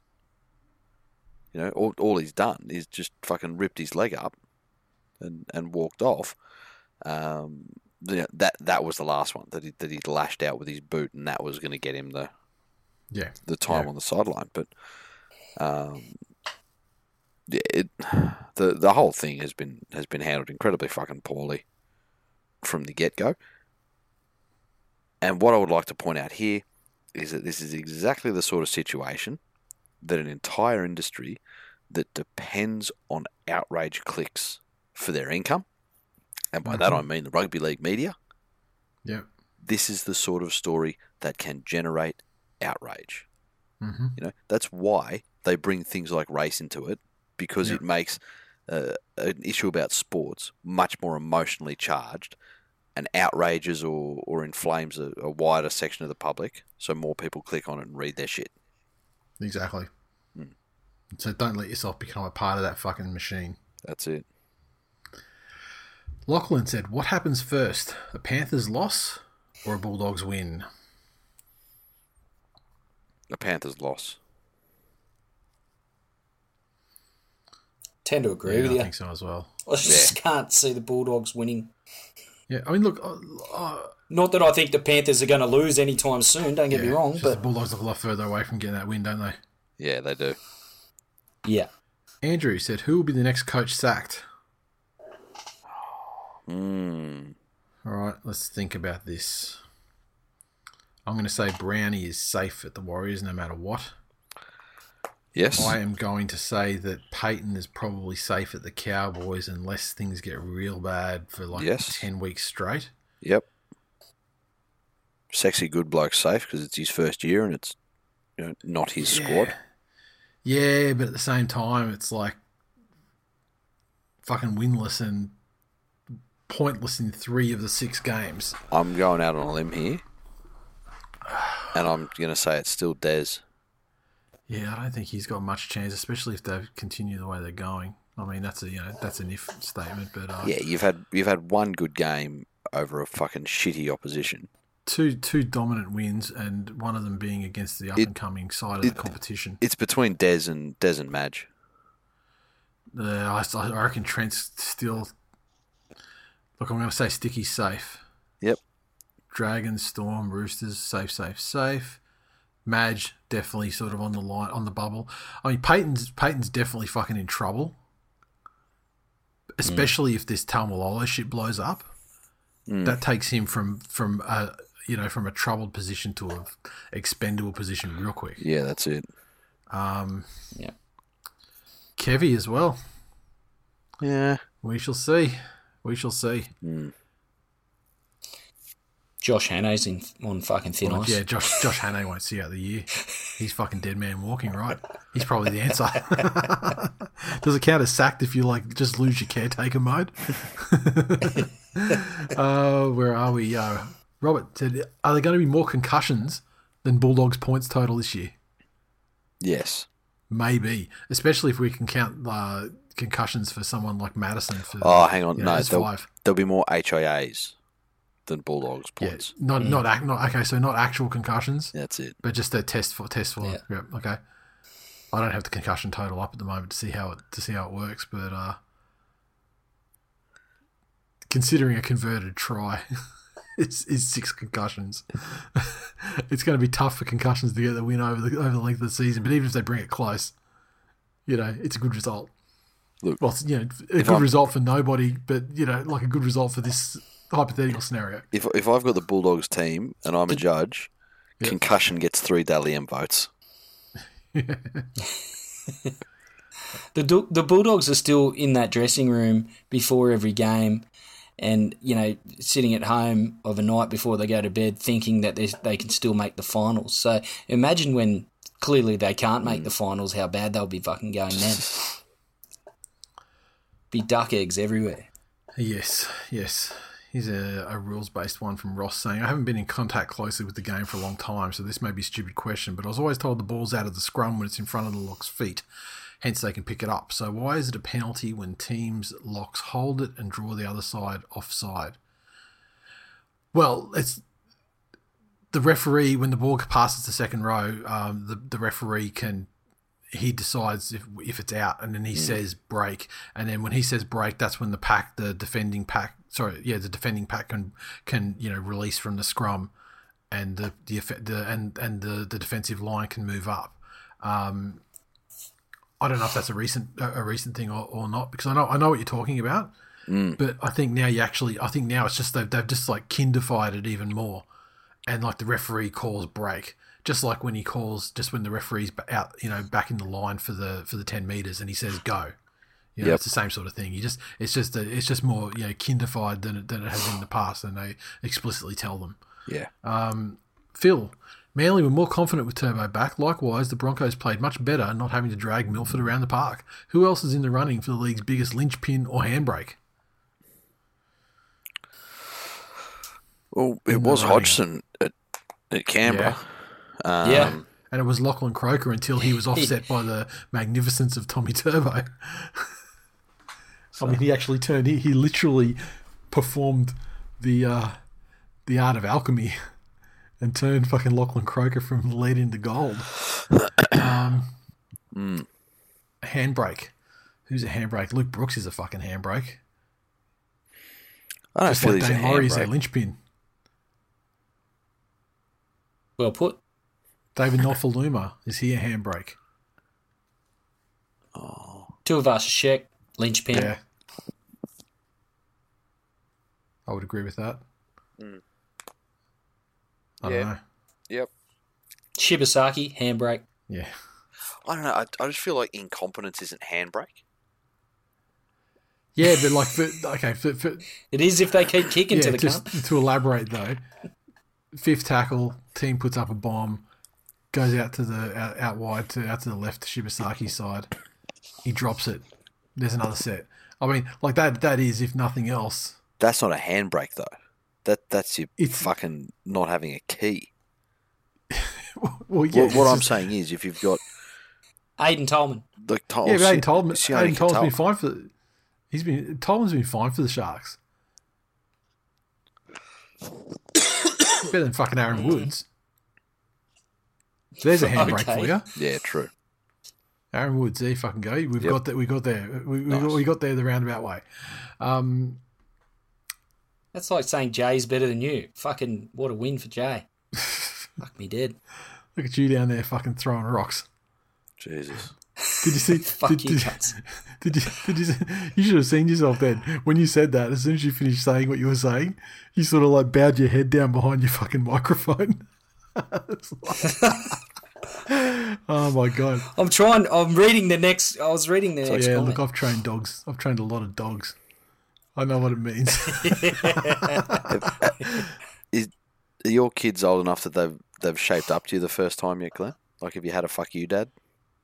Speaker 3: out. All he's done is just fucking ripped his leg up and walked off. That was the last one that he lashed out with his boot, and that was going to get him the time on the sideline. But the whole thing has been handled incredibly fucking poorly from the get-go. And what I would like to point out here is that this is exactly the sort of situation that an entire industry that depends on outrage clicks for their income, and by that I mean the rugby league media.
Speaker 2: Yeah.
Speaker 3: This is the sort of story that can generate outrage.
Speaker 2: Mm-hmm.
Speaker 3: That's why they bring things like race into it, because it makes an issue about sports much more emotionally charged and outrages or inflames a wider section of the public, so more people click on it and read their shit.
Speaker 2: Exactly. So don't let yourself become a part of that fucking machine.
Speaker 3: That's it.
Speaker 2: Lachlan said, what happens first, a Panthers loss or a Bulldogs win?
Speaker 3: A Panthers loss.
Speaker 4: Tend to agree with you.
Speaker 2: I think so as well.
Speaker 4: I just can't see the Bulldogs winning.
Speaker 2: Yeah, I mean, look...
Speaker 4: Not that I think the Panthers are going to lose anytime soon, don't get me wrong. But
Speaker 2: the Bulldogs look a lot further away from getting that win, don't they?
Speaker 3: Yeah, they do.
Speaker 4: Yeah.
Speaker 2: Andrew said, who will be the next coach sacked? All right, let's think about this. I'm going to say Brownie is safe at the Warriors no matter what.
Speaker 3: Yes.
Speaker 2: I am going to say that Peyton is probably safe at the Cowboys unless things get real bad for 10 weeks straight.
Speaker 3: Yep. Sexy good bloke safe because it's his first year and it's not his squad.
Speaker 2: Yeah, but at the same time, it's like fucking winless and pointless in 3 of the 6 games.
Speaker 3: I'm going out on a limb here, and I'm going to say it's still Dez.
Speaker 2: Yeah, I don't think he's got much chance, especially if they continue the way they're going. I mean, that's an if statement, but
Speaker 3: yeah, you've had one good game over a fucking shitty opposition.
Speaker 2: Two dominant wins, and one of them being against the up and coming side of the competition.
Speaker 3: It's between Dez and Madge.
Speaker 2: I reckon Trent's still. Look, I'm going to say Sticky's safe.
Speaker 3: Yep.
Speaker 2: Dragons, Storm, Roosters, safe. Madge definitely sort of on the line, on the bubble. I mean, Peyton's definitely fucking in trouble, especially if this Taumalola shit blows up. That takes him from a troubled position to a expendable position real quick.
Speaker 3: Yeah, that's it.
Speaker 4: Yeah.
Speaker 2: Kevy as well.
Speaker 3: Yeah.
Speaker 2: We shall see.
Speaker 4: Josh Hannay's on fucking thin ice.
Speaker 2: Yeah, Josh Hannay won't see out the year. He's fucking dead man walking, right? He's probably the answer. Does it count as sacked if you just lose your caretaker mode? Where are we? Robert said, are there going to be more concussions than Bulldogs points total this year?
Speaker 3: Yes.
Speaker 2: Maybe, especially if we can count concussions for someone like Madison.
Speaker 3: Hang on. No, there'll be more HIAs than Bulldogs points.
Speaker 2: Yeah, not actual concussions.
Speaker 3: That's it.
Speaker 2: But just a test for.
Speaker 4: Yeah.
Speaker 2: Yep, okay. I don't have the concussion total up at the moment to see how it works, but considering a converted try is 6 concussions, it's going to be tough for concussions to get the win over the length of the season. But even if they bring it close, it's a good result.
Speaker 3: Look,
Speaker 2: well, a good result for nobody, but a good result for this hypothetical scenario.
Speaker 3: If I've got the Bulldogs team and I'm a judge, concussion gets 3 Dally M votes.
Speaker 4: The Bulldogs are still in that dressing room before every game, and sitting at home of a night before they go to bed, thinking that they can still make the finals. So imagine when clearly they can't make the finals, how bad they'll be fucking going then. Be duck eggs everywhere.
Speaker 2: Yes. Here's a rules-based one from Ross saying, I haven't been in contact closely with the game for a long time, so this may be a stupid question, but I was always told the ball's out of the scrum when it's in front of the lock's feet, hence they can pick it up. So why is it a penalty when teams locks hold it and draw the other side offside? Well, it's the referee, when the ball passes the second row, the referee he decides if it's out, and then he says break, and then when he says break, that's when the defending pack can release from the scrum, and the defensive line can move up. I don't know if that's a recent thing or not, because I know what you're talking about, but I think now it's just they've just kindified it even more, and the referee calls break. Just like when the referee's out, back in the line for the 10 meters, and he says go. It's the same sort of thing. It's just more kindified than it has been in the past, and they explicitly tell them.
Speaker 3: Yeah.
Speaker 2: Phil, Manly were more confident with Turbo back. Likewise, the Broncos played much better, not having to drag Milford around the park. Who else is in the running for the league's biggest linchpin or handbrake?
Speaker 3: Well, it was Hodgson at Canberra.
Speaker 2: Yeah. And it was Lachlan Croker until he was offset by the magnificence of Tommy Turbo. I mean, he actually he literally performed the art of alchemy and turned fucking Lachlan Croker from lead into gold. Handbrake. Who's a handbrake? Luke Brooks is a fucking handbrake.
Speaker 3: I don't feel he's a handbrake. Dane Laurie is
Speaker 2: a linchpin.
Speaker 4: Well put.
Speaker 2: David Nofaluma, is he a handbrake?
Speaker 3: Oh.
Speaker 4: Tuivasa-Sheck, linchpin.
Speaker 2: Yeah. I would agree with that. I don't know.
Speaker 3: Yep.
Speaker 4: Shibasaki, handbrake.
Speaker 2: Yeah.
Speaker 3: I don't know. I just feel like incompetence isn't handbrake.
Speaker 2: Yeah, but like,
Speaker 4: It is if they keep kicking to the
Speaker 2: just
Speaker 4: cunt.
Speaker 2: to elaborate though, fifth tackle, team puts up a bomb, goes out to the out wide out to the left to Shibasaki's side. He drops it. There's another set. I mean, like that is, if nothing else.
Speaker 3: That's not a handbrake though. That's you fucking not having a key.
Speaker 2: Well, yeah.
Speaker 3: What I'm saying is, if you've got
Speaker 4: Aiden Tolman.
Speaker 3: but
Speaker 2: Aiden Tolman's been fine for. Tolman's been fine for the Sharks. Better than fucking Aaron Woods. There's a handbrake for you.
Speaker 3: Yeah, true.
Speaker 2: Aaron Woods, there you fucking go. We got there. We got there the roundabout way.
Speaker 4: That's like saying Jay's better than you. Fucking what a win for Jay. Fuck me dead.
Speaker 2: Look at you down there, fucking throwing rocks.
Speaker 3: Jesus.
Speaker 2: Did you see?
Speaker 4: Fuck you, cunts.
Speaker 2: Did you? You should have seen yourself then when you said that. As soon as you finished saying what you were saying, you sort of like bowed your head down behind your fucking microphone. Oh my god!
Speaker 4: I'm reading the next. I was reading the next.
Speaker 2: Yeah,
Speaker 4: comment.
Speaker 2: look, I've trained dogs. I've trained a lot of dogs. I know what it means.
Speaker 3: Are your kids old enough that they've shaped up to you the first time yet, Glenn? Like, have you had a fuck you, Dad?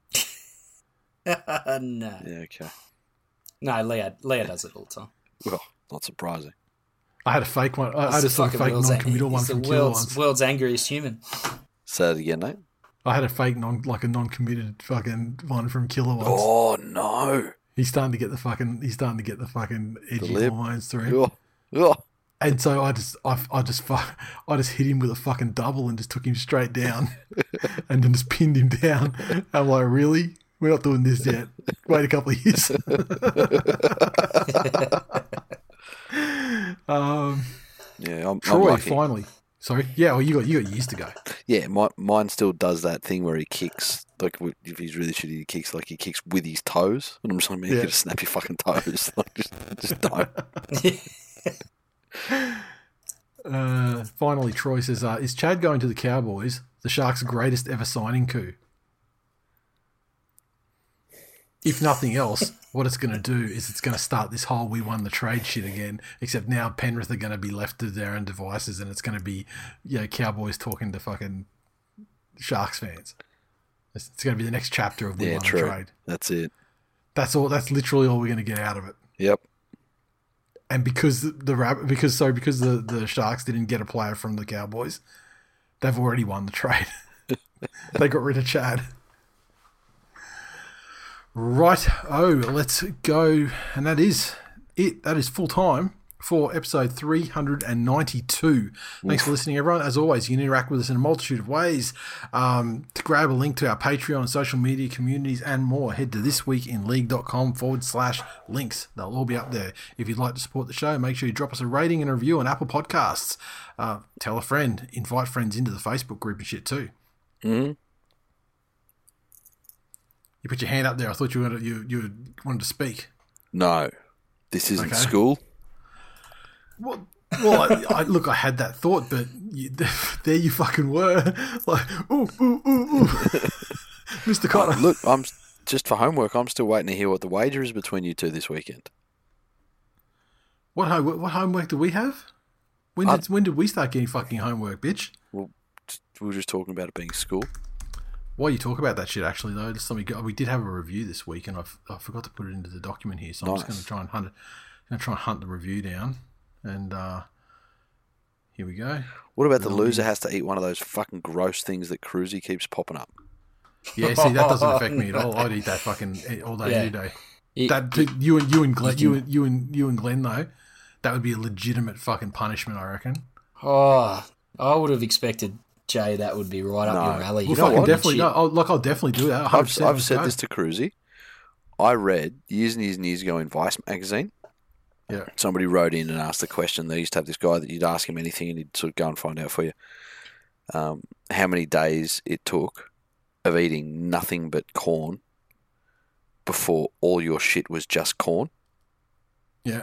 Speaker 4: No.
Speaker 3: Yeah, okay.
Speaker 4: No, Leah does it all the time.
Speaker 3: Well, not surprising.
Speaker 2: I had a fake one. I had a sort of fake non-committal one from Killer once.
Speaker 4: World's angriest human.
Speaker 3: Say that again, mate.
Speaker 2: I had a fake non-committed fucking one from Killer once.
Speaker 3: Oh no!
Speaker 2: He's starting to get the fucking edgy hormones through.
Speaker 3: Oh.
Speaker 2: And so I just hit him with a fucking double and just took him straight down, and then just pinned him down. I'm like, really? We're not doing this yet. Wait a couple of years.
Speaker 3: Yeah, I'm
Speaker 2: Troy
Speaker 3: lucky.
Speaker 2: finally. Sorry. Yeah, well, you got years to go.
Speaker 3: Yeah, mine still does that thing where he kicks. Like, if he's really shitty, he kicks with his toes, and I'm just like, man, you gotta snap your fucking toes. Like, just don't.
Speaker 2: Finally, Troy says, "Is Chad going to the Cowboys? The Sharks' greatest ever signing coup? If nothing else, what it's going to do is it's going to start this whole we won the trade shit again, except now Penrith are going to be left to their own devices, and it's going to be, Cowboys talking to fucking Sharks fans. It's going to be the next chapter of we won the trade.
Speaker 3: That's it.
Speaker 2: That's all. That's literally all we're going to get out of it.
Speaker 3: Yep.
Speaker 2: And because the Sharks didn't get a player from the Cowboys, they've already won the trade. They got rid of Chad. Right. Oh, let's go. And that is it. That is full time for episode 392. Thanks for listening, everyone. As always, you can interact with us in a multitude of ways. To grab a link to our Patreon, social media, communities, and more, head to thisweekinleague.com/links. They'll all be up there. If you'd like to support the show, make sure you drop us a rating and a review on Apple Podcasts. Tell a friend. Invite friends into the Facebook group and shit too.
Speaker 3: Mm-hmm.
Speaker 2: You put your hand up there. I thought you wanted to speak.
Speaker 3: No, this isn't school.
Speaker 2: Well, look, I had that thought, but there you fucking were. Like, ooh, Mr. Cotter.
Speaker 3: Look, I'm just for homework. I'm still waiting to hear what the wager is between you two this weekend.
Speaker 2: What homework do we have? When did we start getting fucking homework, bitch?
Speaker 3: Well, we were just talking about it being school.
Speaker 2: While you talk about that shit, actually, though, just let me go. We did have a review this week, and I forgot to put it into the document here, so I'm just going to try and hunt the review down. And here we go.
Speaker 3: What about the loser has to eat one of those fucking gross things that Cruzy keeps popping up?
Speaker 2: Yeah, see, that doesn't affect me at all. I'd eat that fucking all day, every day. You and Glenn though, that would be a legitimate fucking punishment, I reckon.
Speaker 4: Oh, I would have expected, Jay, that would be right up your alley.
Speaker 2: I'll definitely do that.
Speaker 3: I've said this to Cruzy. I read years and years and years ago in Vice magazine.
Speaker 2: Yeah.
Speaker 3: Somebody wrote in and asked the question. They used to have this guy that you'd ask him anything and he'd sort of go and find out for you. How many days it took of eating nothing but corn before all your shit was just corn.
Speaker 2: Yeah.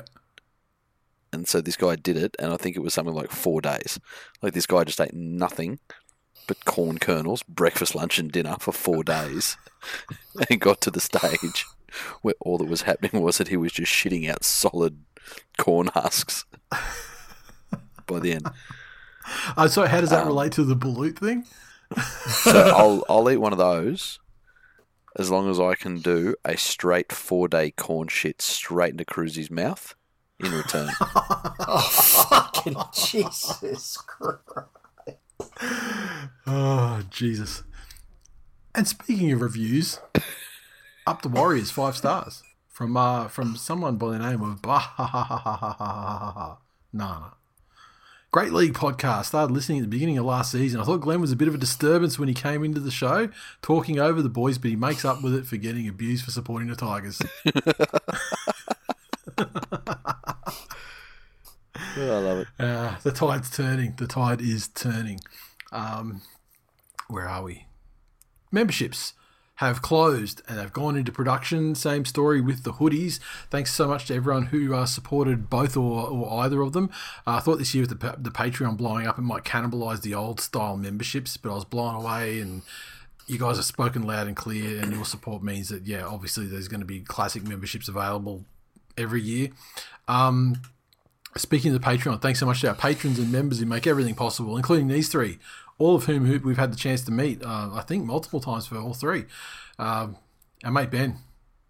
Speaker 3: And so this guy did it, and I think it was something like 4 days. Like, this guy just ate nothing but corn kernels, breakfast, lunch, and dinner for 4 days, and got to the stage where all that was happening was that he was just shitting out solid corn husks by the end.
Speaker 2: So how does that relate to the balut thing?
Speaker 3: So I'll eat one of those as long as I can do a straight 4-day corn shit straight into Cruzy's mouth in return.
Speaker 4: Oh, fucking Jesus Christ.
Speaker 2: Oh, Jesus. And speaking of reviews, Up the Warriors, 5 stars from someone by the name of Nah. Great League podcast. Started listening at the beginning of last season. I thought Glenn was a bit of a disturbance when he came into the show, talking over the boys, but he makes up with it for getting abused for supporting the Tigers.
Speaker 3: Oh, I love it.
Speaker 2: The tide's turning. The tide is turning. Where are we? Memberships have closed and have gone into production. Same story with the hoodies. Thanks so much to everyone who supported both or either of them. I thought this year with the Patreon blowing up, it might cannibalise the old style memberships, but I was blown away, and you guys have spoken loud and clear, and your support means that, yeah, obviously there's going to be classic memberships available every year. Speaking of the Patreon, thanks so much to our patrons and members who make everything possible, including these three, all of whom we've had the chance to meet, I think, multiple times for all three. Our mate Ben,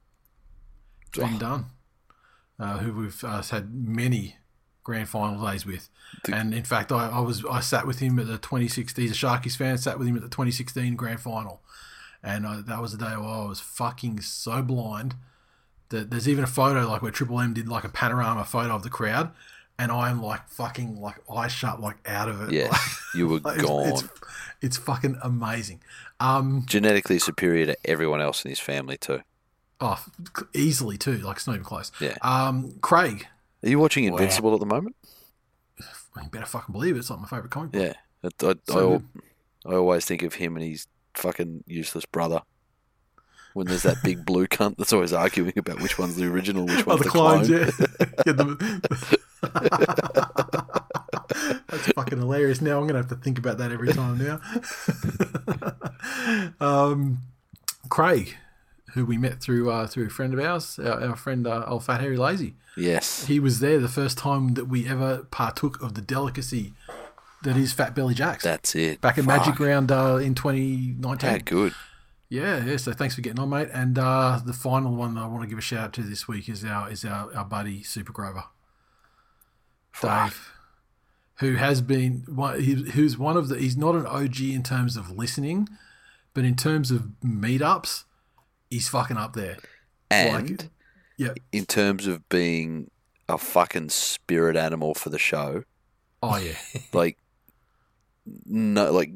Speaker 2: Done, who we've had many grand final days with. And in fact, I sat with him at the 2016, he's a Sharkies fan, sat with him at the 2016 grand final. And that was the day where I was fucking so blind that there's even a photo like where Triple M did like a panorama photo of the crowd. And I'm like fucking like eyes shut, like out of it.
Speaker 3: Yeah,
Speaker 2: like,
Speaker 3: you were gone.
Speaker 2: It's fucking amazing.
Speaker 3: Genetically superior to everyone else in his family too.
Speaker 2: Oh, easily too. Like it's not even close.
Speaker 3: Yeah.
Speaker 2: Craig.
Speaker 3: Are you watching Invincible at the moment?
Speaker 2: You better fucking believe it. It's like my favourite comic book.
Speaker 3: Yeah. I always think of him and his fucking useless brother. When there's that big blue cunt that's always arguing about which one's the original, which one's the clone.
Speaker 2: Yeah. That's fucking hilarious. Now I'm going to have to think about that every time now. Craig, who we met through a friend of ours, our friend old Fat Harry Lazy.
Speaker 3: Yes.
Speaker 2: He was there the first time that we ever partook of the delicacy that is Fat Belly Jacks.
Speaker 3: That's it.
Speaker 2: Back at Magic Round in 2019.
Speaker 3: How good.
Speaker 2: Yeah, so thanks for getting on, mate. And the final one that I want to give a shout out to this week is our buddy Super Grover, Dave, who has been who's one of the. He's not an OG in terms of listening, but in terms of meetups, he's fucking up there.
Speaker 3: And in terms of being a fucking spirit animal for the show.
Speaker 2: Oh yeah,
Speaker 3: like no, like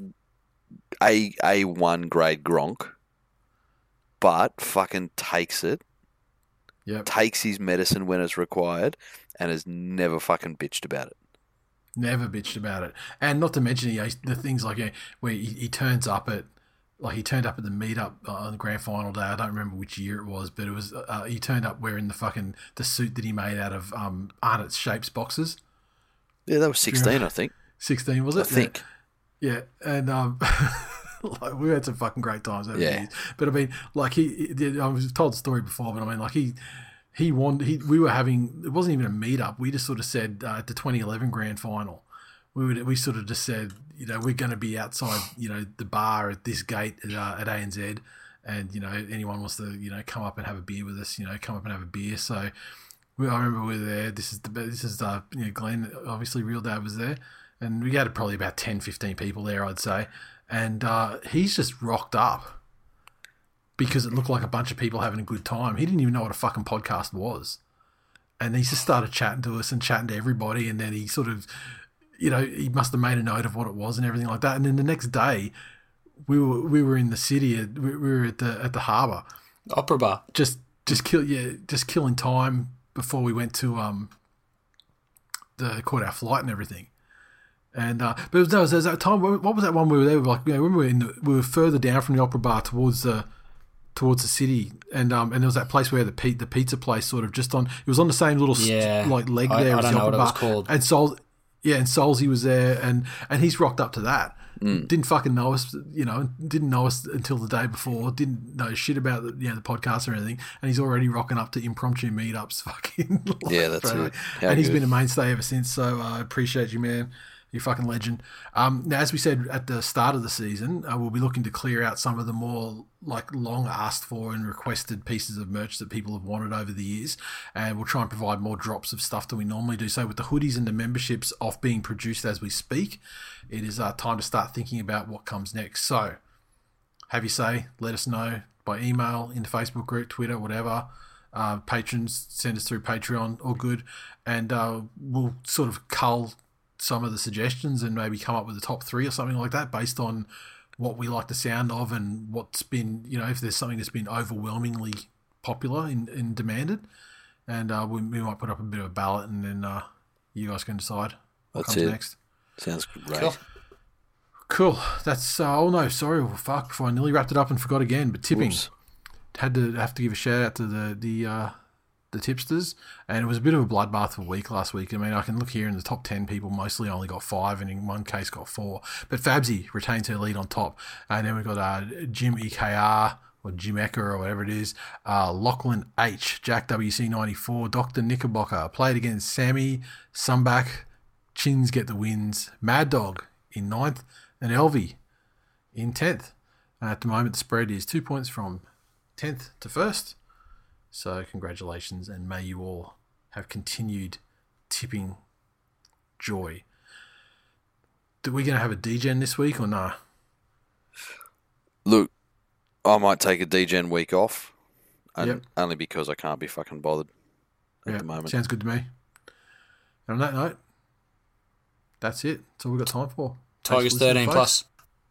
Speaker 3: A1 grade Gronk. But fucking takes it, takes his medicine when it's required, and has never fucking bitched about it.
Speaker 2: Never bitched about it. And not to mention the things like where he turns up at, like he turned up at the meetup on the grand final day. I don't remember which year it was, but it was he turned up wearing the suit that he made out of Arnott's Shapes boxes.
Speaker 3: Yeah, that was 16, I think.
Speaker 2: 16, was it?
Speaker 3: I think.
Speaker 2: Yeah, and like we had some fucking great times over the years. But I mean, like I was told the story before, but I mean, like we were having, it wasn't even a meetup. We just sort of said at the 2011 grand final, we sort of just said, we're going to be outside, the bar at this gate at ANZ, and anyone wants to come up and have a beer with us, come up and have a beer. So I remember we were there. This is Glenn, obviously Real Dad was there, and we had probably about 10, 15 people there, I'd say. And he's just rocked up because it looked like a bunch of people having a good time. He didn't even know what a fucking podcast was. And he just started chatting to us and chatting to everybody. And then he sort of, he must have made a note of what it was and everything like that. And then the next day, we were in the city. We were at the harbour,
Speaker 4: Opera Bar.
Speaker 2: Just killing time before we went to caught our flight and everything. And but there was that time. What was that one we were there? Like when we were further down from the Opera Bar towards the city, and there was that place where the pizza place sort of just on. It was on the same little leg there.
Speaker 4: I don't know what it was called.
Speaker 2: And sold. Yeah, and Solzy was there, and he's rocked up to that. Didn't fucking know us, didn't know us until the day before, didn't know shit about the podcast or anything, and he's already rocking up to impromptu meetups fucking.
Speaker 3: Yeah, that's it.
Speaker 2: And he's been a mainstay ever since, so I appreciate you, man. You're a fucking legend. Now, as we said at the start of the season, we'll be looking to clear out some of the more long asked for and requested pieces of merch that people have wanted over the years, and we'll try and provide more drops of stuff than we normally do. So with the hoodies and the memberships off being produced as we speak, it is time to start thinking about what comes next. So have your say, let us know by email, in the Facebook group, Twitter, whatever. Patrons, send us through Patreon, all good, and we'll sort of cull some of the suggestions and maybe come up with the top 3 or something like that based on what we like the sound of and what's been, if there's something that's been overwhelmingly popular and demanded. And we might put up a bit of a ballot, and then you guys can decide what comes next.
Speaker 3: Sounds great.
Speaker 2: Cool. That's fuck, before I nearly wrapped it up and forgot again, but tipping.
Speaker 3: Oops.
Speaker 2: Have to give a shout out to the tipsters, and it was a bit of a bloodbath of a week last week. I mean, I can look here in the top 10 people, mostly only got 5, and in one case got 4. But Fabsy retains her lead on top. And then we've got Jim EKR, or Jim Ecker, or whatever it is, Lachlan H, Jack WC94, Dr. Knickerbocker, played against Sammy, Sumbach, Chins get the wins, Mad Dog in 9th, and Elvie in 10th. At the moment, the spread is 2 points from 10th to 1st. So congratulations, and may you all have continued tipping joy. Are we going to have a DGen this week or nah?
Speaker 3: Look, I might take a DGen week off, only because I can't be fucking bothered at the moment.
Speaker 2: Sounds good to me. And on that note, that's it. That's all we've got time for.
Speaker 4: Tigers 13 plus.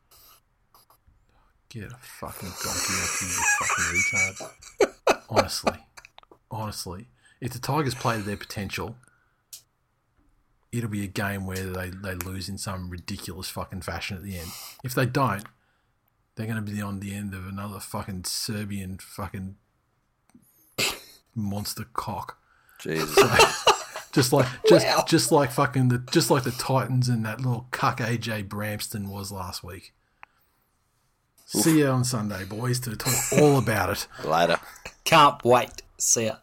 Speaker 2: Get a fucking donkey off you fucking retard. Honestly, if the Tigers play to their potential, it'll be a game where they lose in some ridiculous fucking fashion at the end. If they don't, they're going to be on the end of another fucking Serbian fucking monster cock.
Speaker 3: Jesus.
Speaker 2: Just like fucking the Titans and that little cuck AJ Bramston was last week. Oof. See you on Sunday, boys, to talk all about it.
Speaker 3: Later.
Speaker 4: Can't wait. See ya.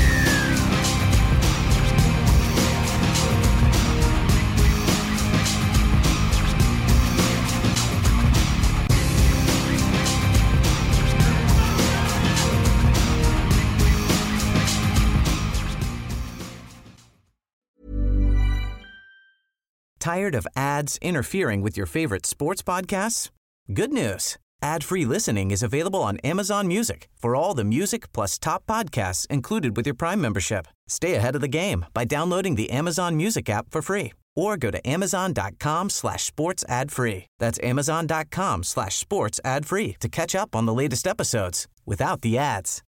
Speaker 1: Tired of ads interfering with your favorite sports podcasts? Good news. Ad-free listening is available on Amazon Music for all the music plus top podcasts included with your Prime membership. Stay ahead of the game by downloading the Amazon Music app for free or go to amazon.com/sports ad free. That's amazon.com/sports ad free to catch up on the latest episodes without the ads.